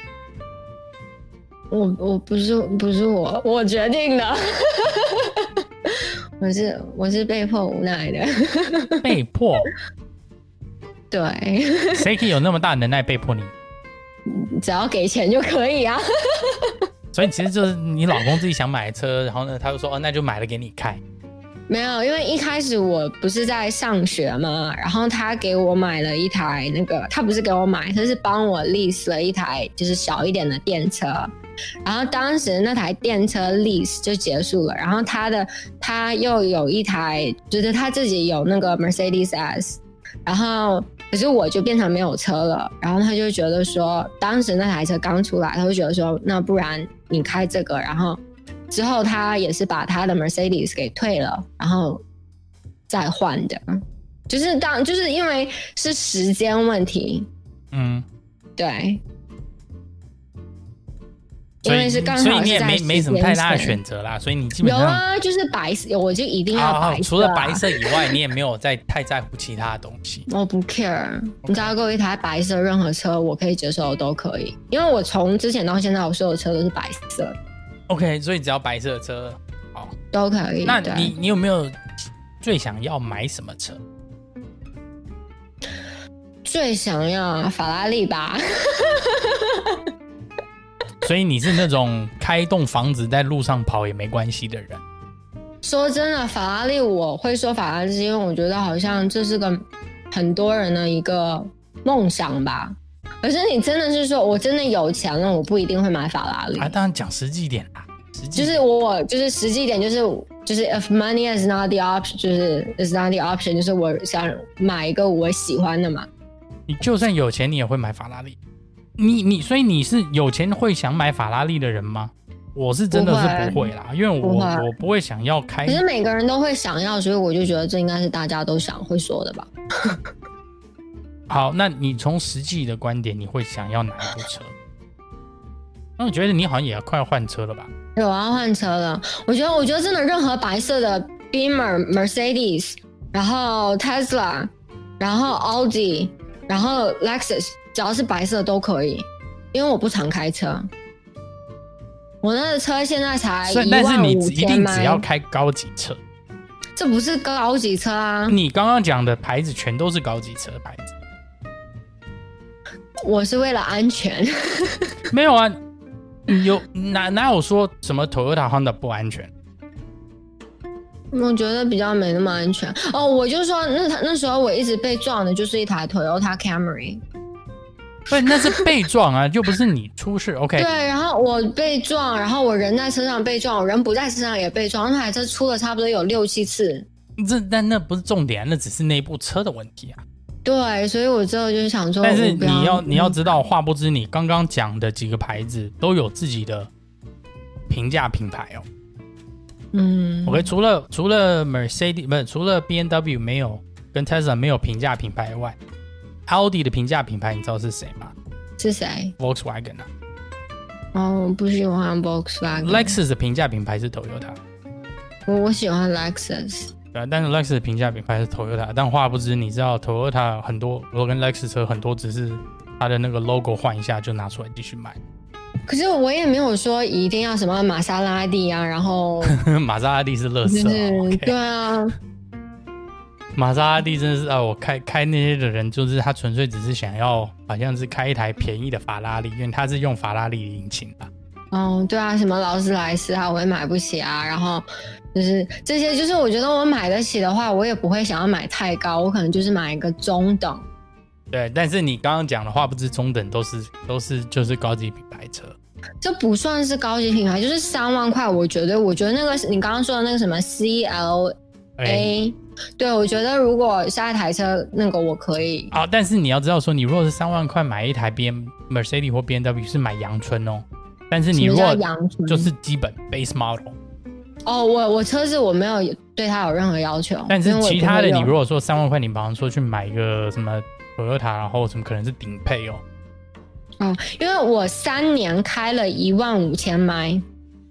Speaker 2: 我不是我决定的，我是被迫无奈的。
Speaker 1: 被迫？
Speaker 2: 对。
Speaker 1: 谁可以有那么大的能耐被迫你？
Speaker 2: 只要给钱就可以啊。
Speaker 1: 所以其实就是你老公自己想买车，然后呢，他就说那就买了给你开。
Speaker 2: 没有，因为一开始我不是在上学嘛，然后他给我买了一台他不是给我买，他是帮我 lease 了一台就是小一点的电车，然后当时那台电车 lease 就结束了，然后他又有一台，就是他自己有那个 Mercedes S， 然后可是我就变成没有车了，然后他就觉得说，当时那台车刚出来，他就觉得说，那不然你开这个，然后之后他也是把他的 Mercedes 给退了，然后再换的，就是因为是时间问题，对，因为是刚好是在
Speaker 1: 所以你也没什么太大的选择啦，所以你基本上
Speaker 2: 有啊，就是白色，我就一定要白色，
Speaker 1: 除了白色以外，你也没有太在乎其他的东西。
Speaker 2: 我不 care， 你只要给我一台白色，任何车我可以接受都可以，因为我从之前到现在我所有车都是白色。
Speaker 1: OK， 所以只要白色的车，好
Speaker 2: 都可以。
Speaker 1: 那你有没有最想要买什么车？
Speaker 2: 最想要法拉利吧。
Speaker 1: 所以你是那种开一栋房子在路上跑也没关系的人。
Speaker 2: 说真的，法拉利我会说法拉利，因为我觉得好像这是个很多人的一个梦想吧。可是你真的是说我真的有钱了，我不一定会买法拉利。
Speaker 1: 当然讲实际一点啦，
Speaker 2: 就是我就是实际一点，就是 if money is not the option， 就是 is not the option， 就是我想买一个我喜欢的嘛。
Speaker 1: 你就算有钱，你也会买法拉利。所以你是有钱会想买法拉利的人吗？我是真的是不会啦，因为我不会想要开。
Speaker 2: 可是每个人都会想要，所以我就觉得这应该是大家都会说的吧。
Speaker 1: 好，那你从实际的观点，你会想要哪一部车？那我觉得你好像也快要换车了吧？
Speaker 2: 对，我要换车了。我觉得真的任何白色的 Beamer、Mercedes， 然后 Tesla， 然后 Audi， 然后 Lexus， 只要是白色都可以，因为我不常开车。我那个车现在才15000，
Speaker 1: 但是你一定只要开高级车。
Speaker 2: 这不是高级车啊！
Speaker 1: 你刚刚讲的牌子全都是高级车牌子。
Speaker 2: 我是为了安全。
Speaker 1: 没有啊，哪有说什么 Toyota、Honda 不安全？
Speaker 2: 我觉得比较没那么安全哦。我就说那时候我一直被撞的就是一台 Toyota Camry。
Speaker 1: 不是，那是被撞啊，又不是你出事。OK。
Speaker 2: 对，然后我被撞，然后我人在车上被撞，我人不在车上也被撞，那台车出了差不多有6-7次。
Speaker 1: 但那不是重点，那只是那部车的问题啊。
Speaker 2: 对，所以我之后就是想说，
Speaker 1: 但是你要知道，话不知你刚刚讲的几个牌子都有自己的平价品牌哦。OK， 除了 Mercedes 不是，除了 BMW 没有跟 Tesla 没有平价品牌以外，Audi 的平价品牌你知道是谁吗？
Speaker 2: 是谁
Speaker 1: ？Volkswagen 啊。
Speaker 2: 哦，我不喜欢 Volkswagen。
Speaker 1: Lexus 的平价品牌是 Toyota。
Speaker 2: 我喜欢 Lexus。
Speaker 1: 对啊，但是 Lexus 平价品牌是 Toyota， 但话不知你知道 Toyota 很多，如果跟 Lexus 车很多只是它的那个 logo 换一下就拿出来继续卖。
Speaker 2: 可是我也没有说一定要什么玛莎拉蒂啊，然后
Speaker 1: 玛莎拉蒂是垃圾、
Speaker 2: okay 对啊，
Speaker 1: 玛莎拉蒂真的是我开那些的人，就是他纯粹只是想要好像是开一台便宜的法拉利，因为他是用法拉利的引擎的。
Speaker 2: 哦，对啊，什么劳斯莱斯啊，我也买不起啊。然后就是这些，就是我觉得我买得起的话，我也不会想要买太高，我可能就是买一个中等。
Speaker 1: 对，但是你刚刚讲的话，不是中等，都是就是高级品牌车。
Speaker 2: 这不算是高级品牌，就是3万块。我觉得那个你刚刚说的那个什么 CLA，对，我觉得如果下一台车那个我可以。
Speaker 1: 但是你要知道说，你如果是3万块买一台 Mercedes 或 BMW 是买阳春哦。但是你如果就是基本 base model，
Speaker 2: 我车子我没有对它有任何要求。
Speaker 1: 但是其他的你如果说3万块，你比方说去买一个什么 Toyota， 然后什么可能是顶配哦。
Speaker 2: 因为我3年开了15000迈。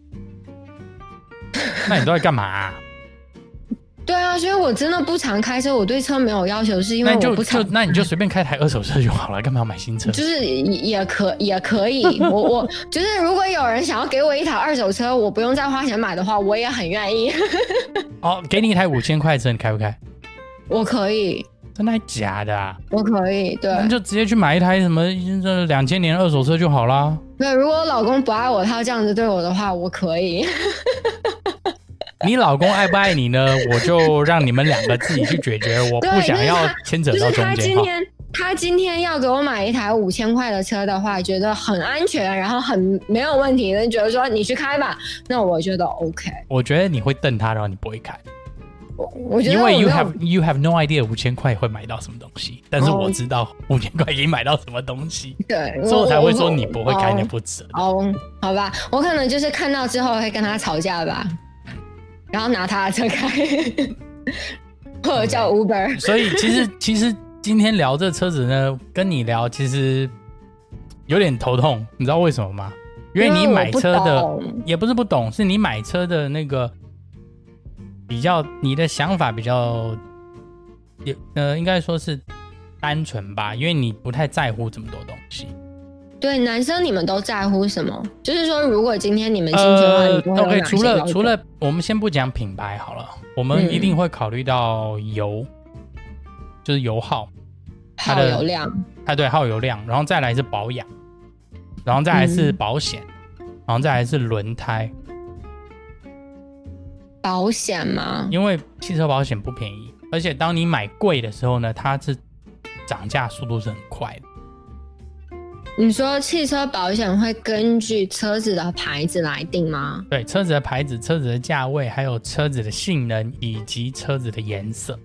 Speaker 1: 那你都在干嘛啊？
Speaker 2: 对啊，所以我真的不常开车，我对车没有要求，是因为我不常。
Speaker 1: 那你就随便开台二手车就好了，干嘛要买新车？
Speaker 2: 就是也可以，我就是如果有人想要给我一台二手车，我不用再花钱买的话，我也很愿意。
Speaker 1: 给你一台5000块的车，你开不开？
Speaker 2: 我可以。
Speaker 1: 真的还假的啊？
Speaker 2: 我可以，对。
Speaker 1: 那就直接去买一台什么2000年二手车就好啦。
Speaker 2: 对，如果我老公不爱我，他要这样子对我的话，我可以。
Speaker 1: 你老公爱不爱你呢？我就让你们2个自己去解决，我不想要牵扯到中间。
Speaker 2: 就是他今天要给我买一台5000块的车的话，觉得很安全，然后很没有问题的，觉得说你去开吧，那我觉得 OK。
Speaker 1: 我觉得你会瞪他，然后你不会开。
Speaker 2: 我觉得
Speaker 1: 因为 you have no idea 5000块会买到什么东西，但是我知道5000块可以买到什么东西，
Speaker 2: 对，
Speaker 1: 所以我才会说你不会开，你不值。
Speaker 2: 好吧，我可能就是看到之后会跟他吵架吧，然后拿他的车开，或者叫 Uber。
Speaker 1: 所以其实今天聊这车子呢，跟你聊其实有点头痛，你知道为什么吗？因为你买车的也不是不懂，是你买车的那个。比较你的想法比较应该说是单纯吧，因为你不太在乎这么多东西。
Speaker 2: 对，男生你们都在乎什么？就是说如果今天你们进去的话，你都会有哪些要求？
Speaker 1: 除了我们先不讲品牌好了，我们一定会考虑到油，就是油耗，
Speaker 2: 耗油量，
Speaker 1: 对，耗油量，然后再来是保养，然后再来是保险，然后再来是轮胎。
Speaker 2: 保险吗？
Speaker 1: 因为汽车保险不便宜，而且当你买贵的时候呢，它是涨价速度是很快的。
Speaker 2: 你说汽车保险会根据车子的牌子来定吗？
Speaker 1: 对，车子的牌子、车子的价位，还有车子的性能以及车子的颜色。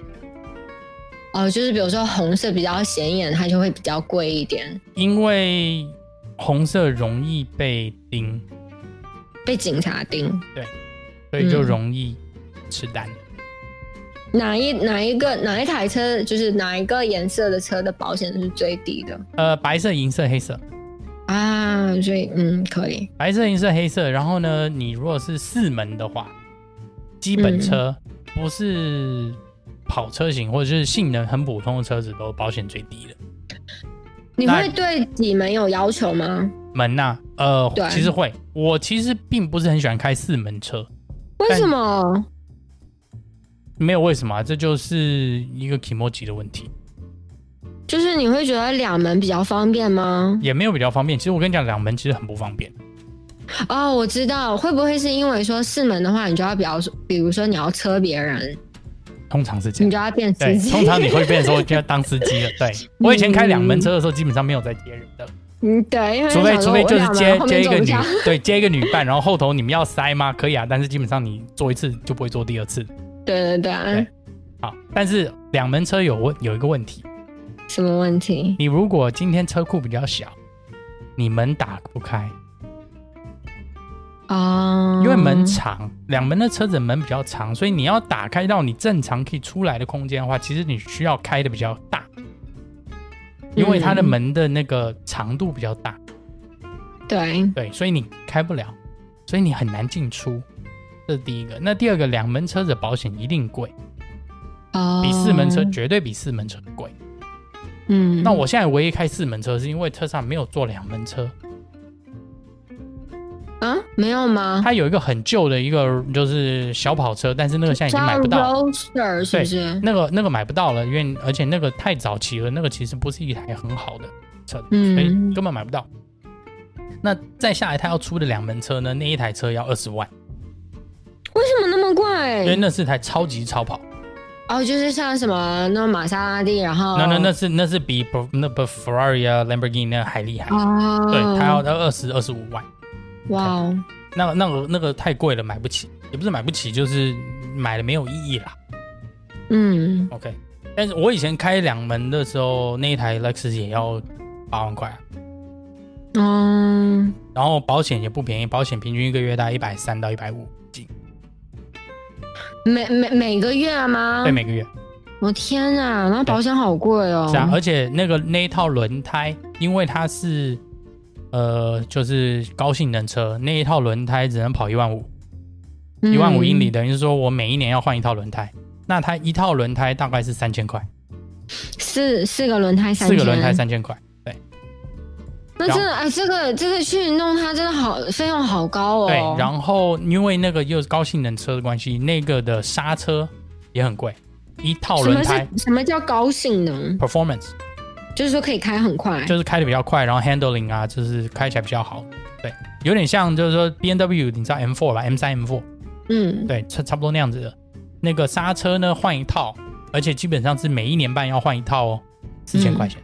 Speaker 2: 就是比如说红色比较显眼，它就会比较贵一点。
Speaker 1: 因为红色容易被盯，
Speaker 2: 被警察盯。
Speaker 1: 对。所以就容易吃单。
Speaker 2: 哪一台车，就是哪一个颜色的车的保险是最低的？
Speaker 1: 白色、银色、黑色。
Speaker 2: 所以可以。
Speaker 1: 白色、银色、黑色。然后呢，你如果是4门的话，基本车不是跑车型或者是性能很普通的车子，都保险最低的。
Speaker 2: 你会对几门有要求吗？
Speaker 1: 门啊，其实会。我其实并不是很喜欢开4门车。
Speaker 2: 为什么？
Speaker 1: 没有为什么，这就是一个 kimoji 的问题。
Speaker 2: 就是你会觉得2门比较方便吗？
Speaker 1: 也没有比较方便，其实我跟你讲，2门其实很不方便。
Speaker 2: 我知道，会不会是因为说4门的话，你就要比如说你要车别人，
Speaker 1: 通常是这样，
Speaker 2: 你就要变司机。
Speaker 1: 通常你会变说就要当司机了。对，我以前开2门车的时候，基本上没有在接人的。
Speaker 2: 对，因为
Speaker 1: 除非就是接一个女伴，然后后头你们要塞吗？可以啊，但是基本上你做一次就不会做第2次。
Speaker 2: 对。
Speaker 1: 好，但是2门车有一个问题。
Speaker 2: 什么问题？
Speaker 1: 你如果今天车库比较小，你门打不开。因为门长，2门的车子门比较长，所以你要打开到你正常可以出来的空间的话，其实你需要开的比较大。因为它的门的那个长度比较大。
Speaker 2: 对，
Speaker 1: 所以你开不了，所以你很难进出。 这是第一个。那第二个，2门车子的保险一定贵，
Speaker 2: 哦，
Speaker 1: 比4门车绝对比4门车贵。那我现在唯一开4门车是因为车上没有做2门车。
Speaker 2: 啊，没有吗？
Speaker 1: 它有一个很旧的一个就是小跑车，但是那个现在已经买不到了。
Speaker 2: Roadster 是不是？
Speaker 1: 那个买不到了，因为而且那个太早期了，那个其实不是一台很好的车，所以根本买不到。那再下来他要出的2门车呢，那一台车要20万。
Speaker 2: 为什么那么贵？
Speaker 1: 因为那是台超级超跑。
Speaker 2: 哦，就是像什么那玛莎拉蒂，然后
Speaker 1: 那是比那不 Ferrari 啊 Lamborghini 那个还厉害。
Speaker 2: 哦，
Speaker 1: 对，他要25万。
Speaker 2: 哇哦，
Speaker 1: 那个太贵了，买不起，也不是买不起，就是买了没有意义啦。OK， 但是我以前开2门的时候，那一台 Lexus 也要8万块啊。然后保险也不便宜，保险平均一个月大概130到150几。
Speaker 2: 每个月吗？
Speaker 1: 对，每个月。
Speaker 2: 我天啊，那保险好贵哦。
Speaker 1: 是啊，而且那一套轮胎，因为它是就是高性能车，那一套轮胎只能跑15000英里，等于说我每一年要换一套轮胎。那它一套轮胎大概是3000块，
Speaker 2: 四个轮胎3000，4
Speaker 1: 个轮胎3000块。对，
Speaker 2: 那真的这个去弄它真的好费用好高哦。
Speaker 1: 对，然后因为那个又是高性能车的关系，那个的刹车也很贵，一套轮胎。
Speaker 2: 什么叫高性能
Speaker 1: ？Performance。
Speaker 2: 就是说可以开很快，
Speaker 1: 就是开的比较快，然后 handling 啊，就是开起来比较好。对，有点像就是说 B&W， 你知道 M4 吧 ？M3 M4，对，差不多那样子的。那个刹车呢换一套，而且基本上是每1年半要换一套哦，4000块钱。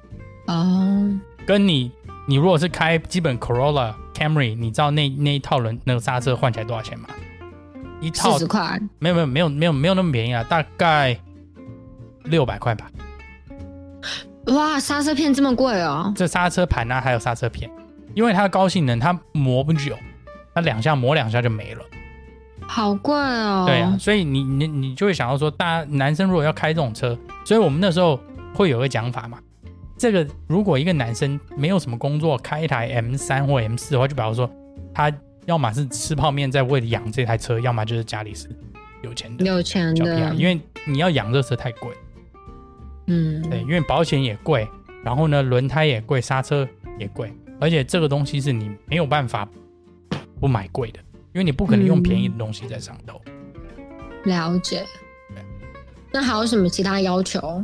Speaker 1: 跟你如果是开基本 Corolla、Camry， 你知道那一套那个刹车换起来多少钱吗？一套
Speaker 2: 40块，
Speaker 1: 没有那么便宜啊，大概600块吧。
Speaker 2: 哇，刹车片这么贵哦！
Speaker 1: 这刹车盘啊，还有刹车片，因为它的高性能，它磨不久，它磨2下就没了，
Speaker 2: 好贵哦。
Speaker 1: 对啊，所以你就会想到说，男生如果要开这种车，所以我们那时候会有个讲法嘛，这个如果一个男生没有什么工作，开一台 M3 或 M4的话，就表示说他要么是吃泡面在为了养这台车，要么就是家里是有钱的，因为你要养这车太贵。对，因为保险也贵，然后呢，轮胎也贵，刹车也贵，而且这个东西是你没有办法不买贵的，因为你不可能用便宜的东西在上头。
Speaker 2: 了解。那还有什么其他要求？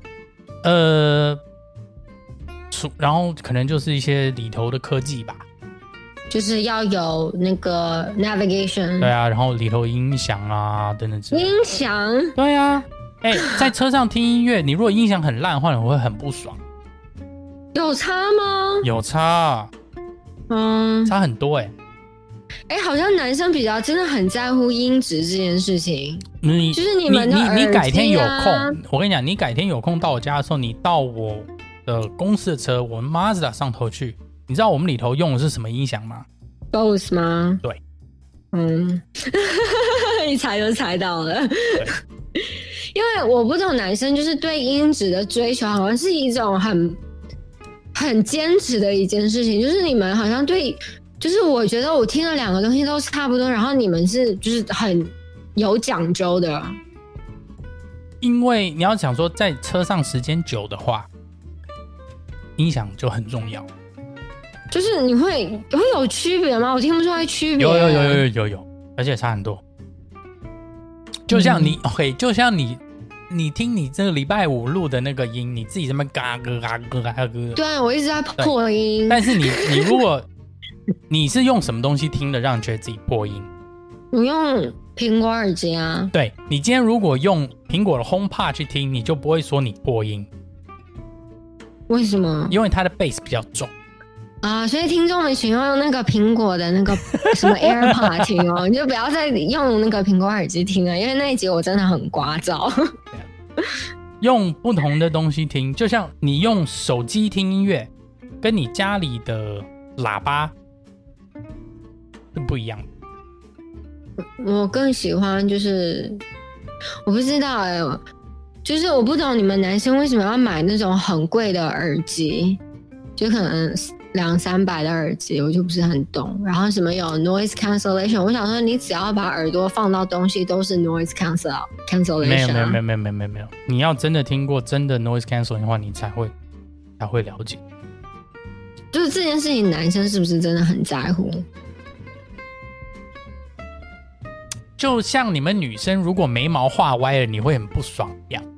Speaker 1: 然后可能就是一些里头的科技吧，
Speaker 2: 就是要有那个 navigation。
Speaker 1: 对啊，然后里头音响啊等等之类的。
Speaker 2: 音响？
Speaker 1: 对啊。在车上听音乐，你如果音响很烂的话，你会很不爽。
Speaker 2: 有差吗？
Speaker 1: 有差，差很多
Speaker 2: 好像男生比较真的很在乎音质这件事情。就是你们的耳机啊，
Speaker 1: 你改天有空，我跟你讲，你改天有空到我家的时候，你到我的公司的车，我们 Mazda 上头去，你知道我们里头用的是什么音响吗？
Speaker 2: Bose 吗？
Speaker 1: 对。
Speaker 2: 一猜就猜到了。因为我不懂男生就是对音质的追求，好像是一种很坚持的一件事情。就是你们好像对，就是我觉得我听了2个东西都差不多，然后你们是就是很有讲究的。
Speaker 1: 因为你要想说，在车上时间久的话，音响就很重要。
Speaker 2: 就是你会有区别吗？我听不出来区别。
Speaker 1: 有，而且差很多。就像就像你听你这个礼拜5录的那个音，你自己这么嘎咯嘎咯嘎咯。
Speaker 2: 对，我一直在破音。
Speaker 1: 但是你如果你是用什么东西听的，让你觉得自己破音？
Speaker 2: 我用苹果耳机啊。
Speaker 1: 对，你今天如果用苹果的 HomePod 去听，你就不会说你破音。
Speaker 2: 为什么？
Speaker 1: 因为它的 bass 比较重。
Speaker 2: 所以听众们请用那个苹果的那个什么 AirPod 听哦，你就不要再用那个苹果耳机听了，因为那一集我真的很聒噪。
Speaker 1: 用不同的东西听，就像你用手机听音乐，跟你家里的喇叭是不一样的。
Speaker 2: 我更喜欢就是我不知道就是我不懂你们男生为什么要买那种很贵的耳机。就可能 200-300的耳机，我就不是很懂。然后什么有 noise cancellation， 我想说你只要把耳朵放到东西都是 noise cancellation。
Speaker 1: 没有，你要真的听过真的 noise cancellation 的话，你才会了解。
Speaker 2: 就是这件事情，男生是不是真的很在乎？
Speaker 1: 就像你们女生如果眉毛画歪了，你会很不爽一样。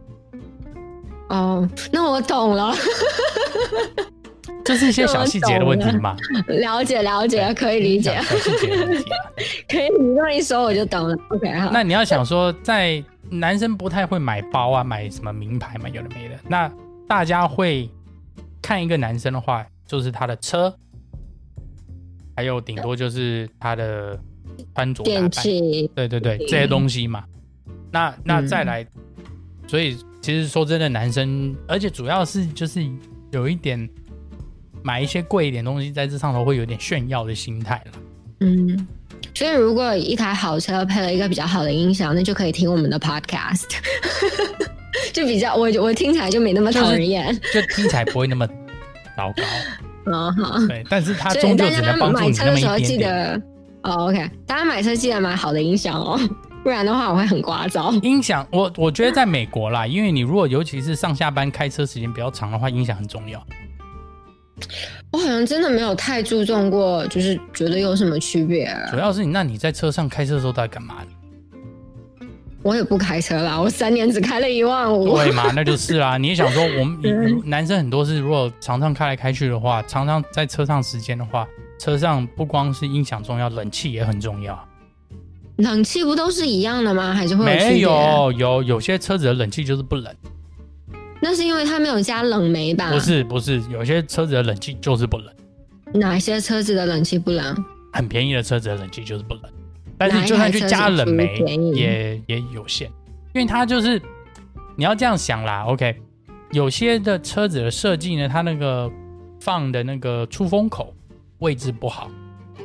Speaker 2: 哦，那我懂了。
Speaker 1: 这是一些小细节的问题嘛？
Speaker 2: 了解，可以理解。
Speaker 1: 小细节的问题
Speaker 2: 可以，你这么一说我就懂了。OK， 好。
Speaker 1: 那你要想说，在男生不太会买包啊，买什么名牌嘛，有的没的。那大家会看一个男生的话，就是他的车，还有顶多就是他的穿着打扮，
Speaker 2: 电器，
Speaker 1: 对，这些东西嘛。那再来，所以其实说真的，男生，而且主要是就是有一点买一些贵一点东西在这上头会有点炫耀的心态了。
Speaker 2: 所以如果一台好车配了一个比较好的音响，那就可以听我们的 podcast。就比较我听起来就没那么讨人厌，
Speaker 1: 就听起来不会那么糟糕。
Speaker 2: 好，
Speaker 1: 对，但是它终究只能帮助你那么一点点。
Speaker 2: OK， 大家买车记得买好的音响哦，不然的话我会很聒噪。
Speaker 1: 音响，我觉得在美国啦，因为你如果尤其是上下班开车时间比较长的话，音响很重要。
Speaker 2: 我好像真的没有太注重过，就是觉得有什么区别。
Speaker 1: 主要是你在车上开车的时候在干嘛？
Speaker 2: 我也不开车啦，我3年只开了15000。
Speaker 1: 对嘛，那就是啦。你也想说，我们男生很多是如果常常开来开去的话，常常在车上时间的话，车上不光是音响重要，冷气也很重要。
Speaker 2: 冷气不都是一样的吗？还是会有区别？
Speaker 1: 没有些车子的冷气就是不冷。
Speaker 2: 那是因为它没有加冷媒吧？
Speaker 1: 不是，有些车子的冷气就是不冷。
Speaker 2: 哪些车子的冷气不冷？
Speaker 1: 很便宜的车子的冷气就是不冷。但是就算去加冷媒也有限，因为它就是你要这样想啦。OK， 有些的车子的设计呢，它那个放的那个出风口位置不好，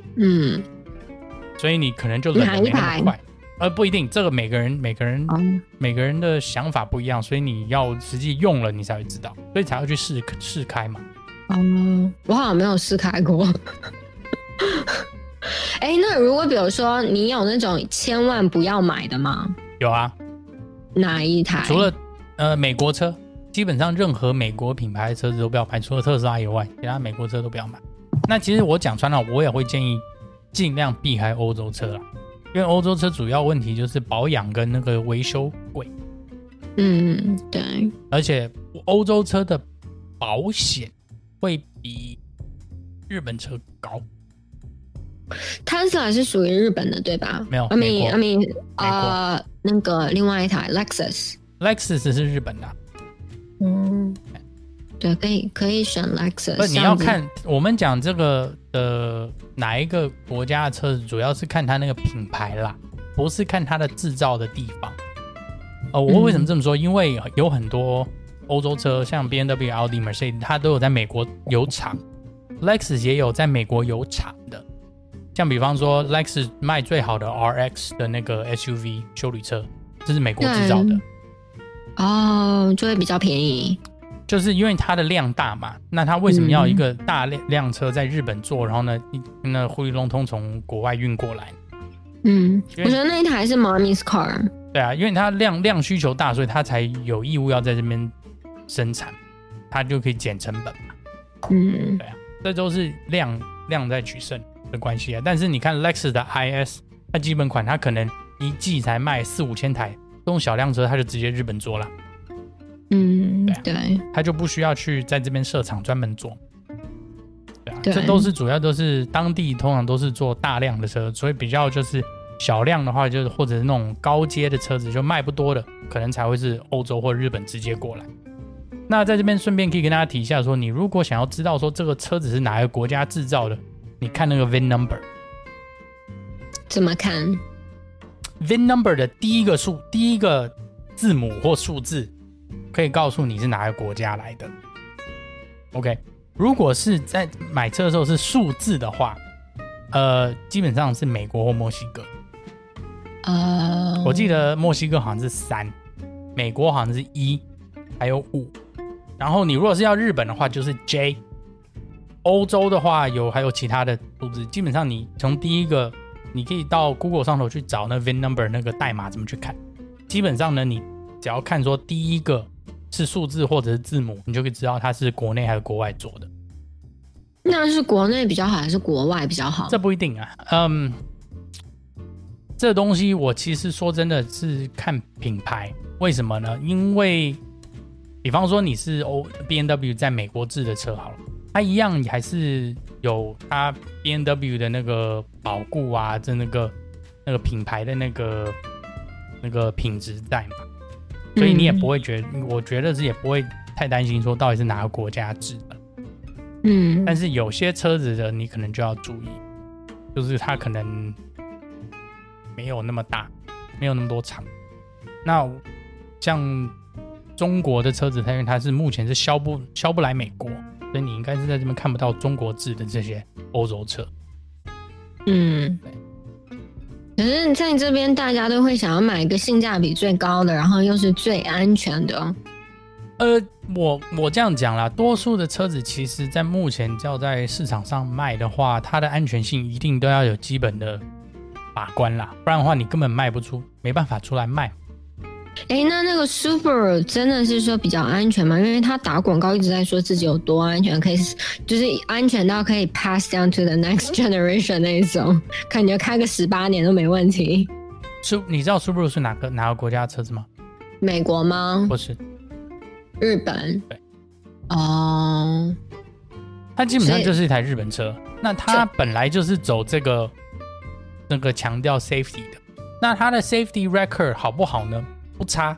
Speaker 1: 所以你可能就冷得没那么快。不一定，这个每个人的想法不一样，所以你要实际用了你才会知道，所以才要去试开嘛。
Speaker 2: 我好像没有试开过。那如果比如说你有那种千万不要买的吗？
Speaker 1: 有啊。
Speaker 2: 哪一台？
Speaker 1: 除了美国车，基本上任何美国品牌的车子都不要买，除了特斯拉以外，其他美国车都不要买。那其实我讲穿了，我也会建议尽量避开欧洲车啦，因为欧洲车主要问题就是保养跟那个维修贵。
Speaker 2: 对。
Speaker 1: 而且欧洲车的保险会比日本车高。
Speaker 2: Tesla 是属于日本的对吧？
Speaker 1: 没有，
Speaker 2: 美国那个另外一台 Lexus
Speaker 1: 是日本的。
Speaker 2: 对，可以选 Lexus。
Speaker 1: 不，你要看我们讲这个的哪一个国家的车子，主要是看它那个品牌啦，不是看它的制造的地方。我为什么这么说？因为有很多欧洲车，像 BMW、Audi、Mercedes， 它都有在美国有厂 ，Lexus 也有在美国有厂的。像比方说 Lexus 卖最好的 RX 的那个 SUV 休旅车，这是美国制造的。
Speaker 2: 就会比较便宜。
Speaker 1: 就是因为它的量大嘛，那它为什么要一个大辆车在日本做，然后呢，那糊里弄通从国外运过来？
Speaker 2: 我觉得那一台是 Mommy's Car。
Speaker 1: 对啊，因为它量需求大，所以它才有义务要在这边生产，它就可以减成本嘛。对啊，这都是量在取胜的关系啊。但是你看 Lexus 的 IS， 它基本款它可能一季才卖4-5千台，这种小辆车它就直接日本做了。
Speaker 2: 对，
Speaker 1: 他就不需要去在这边设厂专门做。对啊，这都是主要都是当地通常都是做大量的车，所以比较就是小量的话，就是或者是那种高阶的车子就卖不多的，可能才会是欧洲或日本直接过来。那在这边顺便可以跟大家提一下说，你如果想要知道说这个车子是哪个国家制造的，你看那个 VIN number。
Speaker 2: 怎么看
Speaker 1: ？VIN number 的第一个字母或数字，可以告诉你是哪个国家来的。OK， 如果是在买车的时候是数字的话，基本上是美国或墨西哥。我记得墨西哥好像是3，美国好像是1，还有5。然后你如果是要日本的话，就是 J。 欧洲的话还有其他的数字，基本上你从第一个，你可以到 Google 上头去找那 VIN number 那个代码怎么去看。基本上呢，你只要看说第一个是数字或者是字母，你就可以知道它是国内还是国外做的。
Speaker 2: 那是国内比较好还是国外比较好？
Speaker 1: 这不一定啊。这东西我其实说真的是看品牌，为什么呢？因为比方说你是B&W 在美国制的车好了，它一样还是有它 B&W 的那个保固啊，这那个品牌的那个品质在嘛，所以你也不会觉得，我觉得是也不会太担心说到底是哪个国家制的。但是有些车子的你可能就要注意，就是它可能没有那么大，没有那么多厂。那像中国的车子，因为它是目前是销不来美国，所以你应该是在这边看不到中国制的这些欧洲车。
Speaker 2: 可是在这边大家都会想要买一个性价比最高的，然后又是最安全的。
Speaker 1: 我这样讲啦，多数的车子其实在目前要在市场上卖的话，它的安全性一定都要有基本的把关啦，不然的话你根本没办法出来卖。
Speaker 2: 那个 Subaru 真的是说比较安全吗？因为他打广告一直在说自己有多安全，可以就是安全到可以 pass down to the next generation 那一种，感觉开个18年都没问题。
Speaker 1: 你知道 Subaru 是哪个国家的车子吗？
Speaker 2: 美国吗？
Speaker 1: 不是，
Speaker 2: 日本。
Speaker 1: 对。它基本上就是一台日本车，那它本来就是走那个强调 safety 的，那它的 safety record 好不好呢？不差。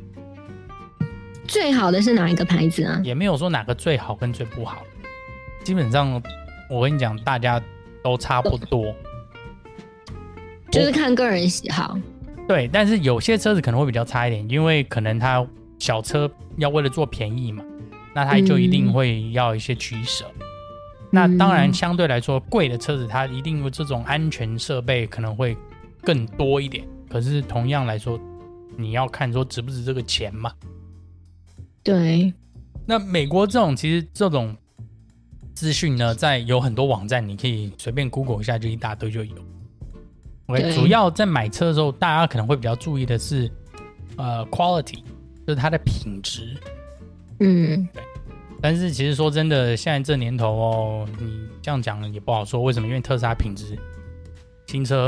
Speaker 2: 最好的是哪一个牌子啊？
Speaker 1: 也没有说哪个最好跟最不好，基本上我跟你讲，大家都差不多，
Speaker 2: 就是看个人喜好。
Speaker 1: 对，但是有些车子可能会比较差一点，因为可能它小车要为了做便宜嘛，那它就一定会要一些取舍。那当然相对来说贵的车子它一定有这种安全设备可能会更多一点，可是同样来说你要看说值不值这个钱嘛。
Speaker 2: 对，
Speaker 1: 那美国其实这种资讯呢，在有很多网站你可以随便 Google 一下就一大堆就有。Okay, 主要在买车的时候大家可能会比较注意的是quality， 就是它的品质。对。但是其实说真的，现在这年头你这样讲也不好说。为什么？因为特斯拉品质，新车，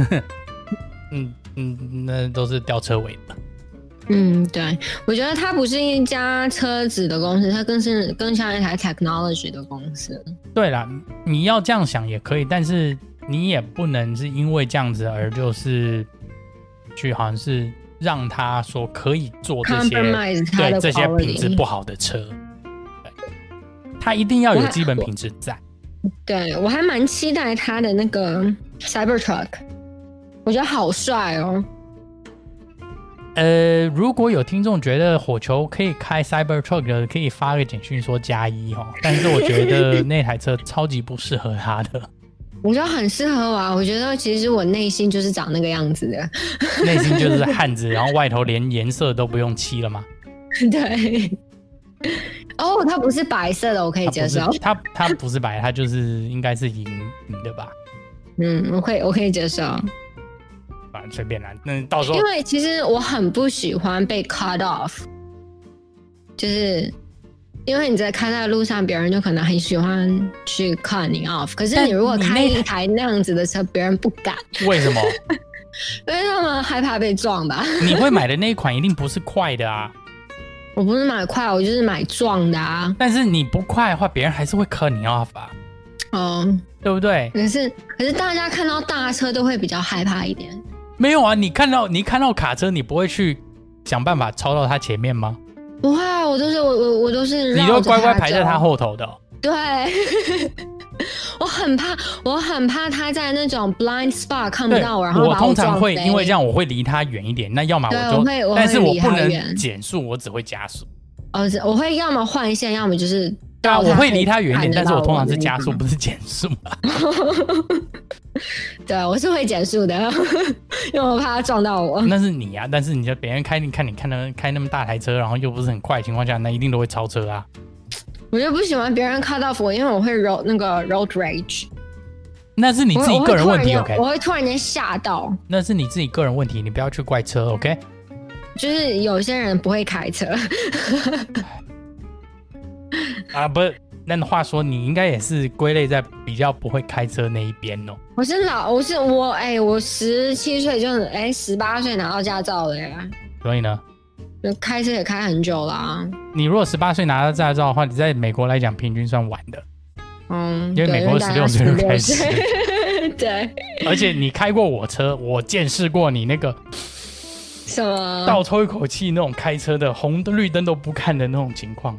Speaker 1: 那都是吊车尾的。
Speaker 2: 对，我觉得它不是一家车子的公司，它更像一台 technology 的公司。
Speaker 1: 对啦，你要这样想也可以，但是你也不能是因为这样子而就是去好像是让他说可以做这些对这些品质不好的车。它一定要有基本品质在。
Speaker 2: 对，我还蛮期待它的那个 Cybertruck， 我觉得好帅哦。
Speaker 1: 如果有听众觉得火球可以开 Cybertruck 的，可以发个简讯说+1哦。但是我觉得那台车超级不适合他的。
Speaker 2: 我觉得很适合我啊！我觉得其实我内心就是长那个样子的，
Speaker 1: 内心就是汉子，然后外头连颜色都不用漆了吗？
Speaker 2: 对。它不是白色的，我可以接受。
Speaker 1: 它不是白，它就是应该是银的吧？
Speaker 2: 我可以接受。
Speaker 1: 随便啦，那到时候
Speaker 2: 因为其实我很不喜欢被 cut off， 就是因为你在开在路上，别人就可能很喜欢去 cut 你 off。可是你如果开一台那样子的车，别人不敢。
Speaker 1: 为什么？
Speaker 2: 因为他们害怕被撞吧。
Speaker 1: 你会买的那一款一定不是快的啊。
Speaker 2: 我不是买快，我就是买撞的啊。
Speaker 1: 但是你不快的话，别人还是会cut你 off 啊。对不对？可是
Speaker 2: 大家看到大车都会比较害怕一点。
Speaker 1: 没有啊，你看到卡车，你不会去想办法超到他前面吗？
Speaker 2: 不会啊，我都是
Speaker 1: 你都乖乖排在他后头的。
Speaker 2: 对。我很怕他在那种 blind spot 看不到我，然后把我
Speaker 1: 我通常会因为这样，我会离他远一点。那要么但是我不能减速，我只会加速。
Speaker 2: 我会要么换线，要么就是
Speaker 1: 对啊，我会离他远一点，但是我通常是加速，不是减速。
Speaker 2: 对，我是会减速的，因为我怕他撞到我。
Speaker 1: 那是你啊，但是别人开那么大台车，然后又不是很快的情况下，那一定都会超车啊。
Speaker 2: 我就不喜欢别人 cut off 我，因为我会 road rage。
Speaker 1: 那是你自己个人问题 ，OK？
Speaker 2: 我会突然间吓到。
Speaker 1: 那是你自己个人问题，你不要去怪车 ，OK？
Speaker 2: 就是有些人不会开车。
Speaker 1: 啊，不是，那话说你应该也是归类在比较不会开车那一边哦。
Speaker 2: 我17岁就18岁拿到驾照了呀。
Speaker 1: 所以呢？
Speaker 2: 开车也开很久啦。
Speaker 1: 你如果18岁拿到驾照的话，你在美国来讲平均算晚的。因为美国16岁就开始。
Speaker 2: 对。
Speaker 1: 而且你开过我车，我见识过你那个
Speaker 2: 什么
Speaker 1: 倒抽一口气那种开车的红灯绿灯都不看的那种情况。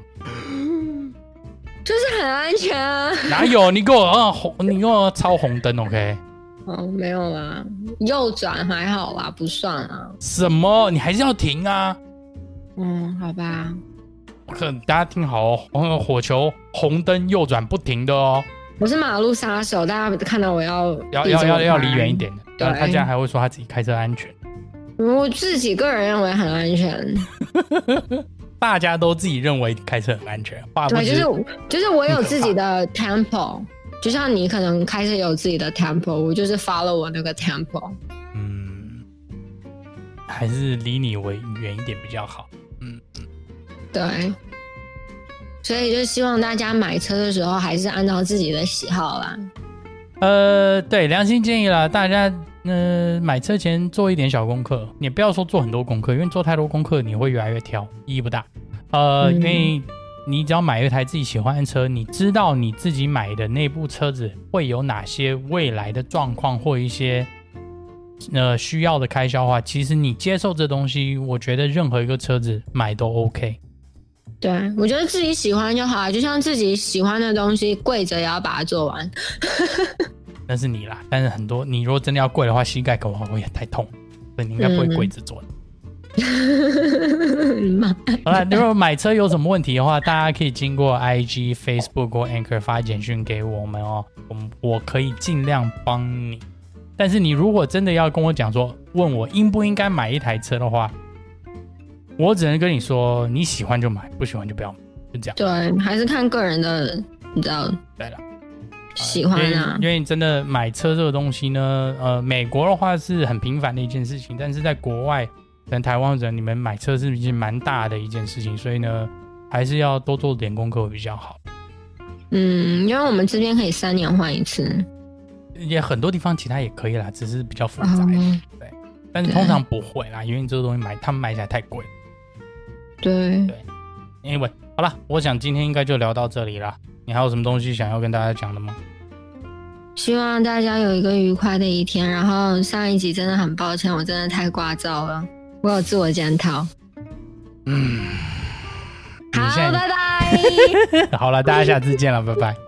Speaker 2: 就是很安全啊。
Speaker 1: 哪有？你给我超红灯 OK？
Speaker 2: 没有啦，右转还好啦，不算啊。
Speaker 1: 什么？你还是要停啊。
Speaker 2: 好吧。
Speaker 1: 大家听好哦，火球红灯右转不停的哦。
Speaker 2: 我是马路杀手，大家看到我要
Speaker 1: 离远一点的。他这样还会说他自己开车安全。
Speaker 2: 我自己个人认为很安全。
Speaker 1: 大家都自己认为开车很安全。
Speaker 2: 对，就是我有自己的 tempo， 就像你可能开车有自己的 tempo， 我就是 follow 我那个 tempo。
Speaker 1: 还是离你远一点比较好。
Speaker 2: 对，所以就希望大家买车的时候还是按照自己的喜好啦。
Speaker 1: 对，良心建议啦，大家买车前做一点小功课，你不要说做很多功课，因为做太多功课你会越来越挑，意义不大。因为你只要买一台自己喜欢的车，你知道你自己买的那部车子会有哪些未来的状况或一些需要的开销的话，其实你接受这东西，我觉得任何一个车子买都 OK。
Speaker 2: 对，我觉得自己喜欢就好，就像自己喜欢的东西跪着也要把它做完。
Speaker 1: 那是你啦，但是很多你如果真的要跪的话，膝盖可能会太痛，所以你应该不会跪着做的。好了，如果买车有什么问题的话，大家可以经过 IG、Facebook 或 Anchor 发简讯给我们哦，我可以尽量帮你。但是你如果真的要跟我讲说，问我应不应该买一台车的话，我只能跟你说，你喜欢就买，不喜欢就不要买，就这样。
Speaker 2: 对，还是看个人的，你知道？
Speaker 1: 对了，
Speaker 2: 喜欢啊。
Speaker 1: 因为真的买车这个东西呢，美国的话是很平凡的一件事情，但是在国外，可能台湾人你们买车是一件蛮大的一件事情，所以呢，还是要多做点功课会比较好。
Speaker 2: 因为我们这边可以3年换一次。
Speaker 1: 也很多地方其他也可以啦，只是比较复杂一点。对，但是通常不会啦，因为你这个东西他们买起来太贵。
Speaker 2: 对。
Speaker 1: Anyway， 好了，我想今天应该就聊到这里啦。你还有什么东西想要跟大家讲的吗？
Speaker 2: 希望大家有一个愉快的一天。然后上一集真的很抱歉，我真的太聒噪了，我有自我检讨。好，拜拜。
Speaker 1: 好了，大家下次见了，拜拜。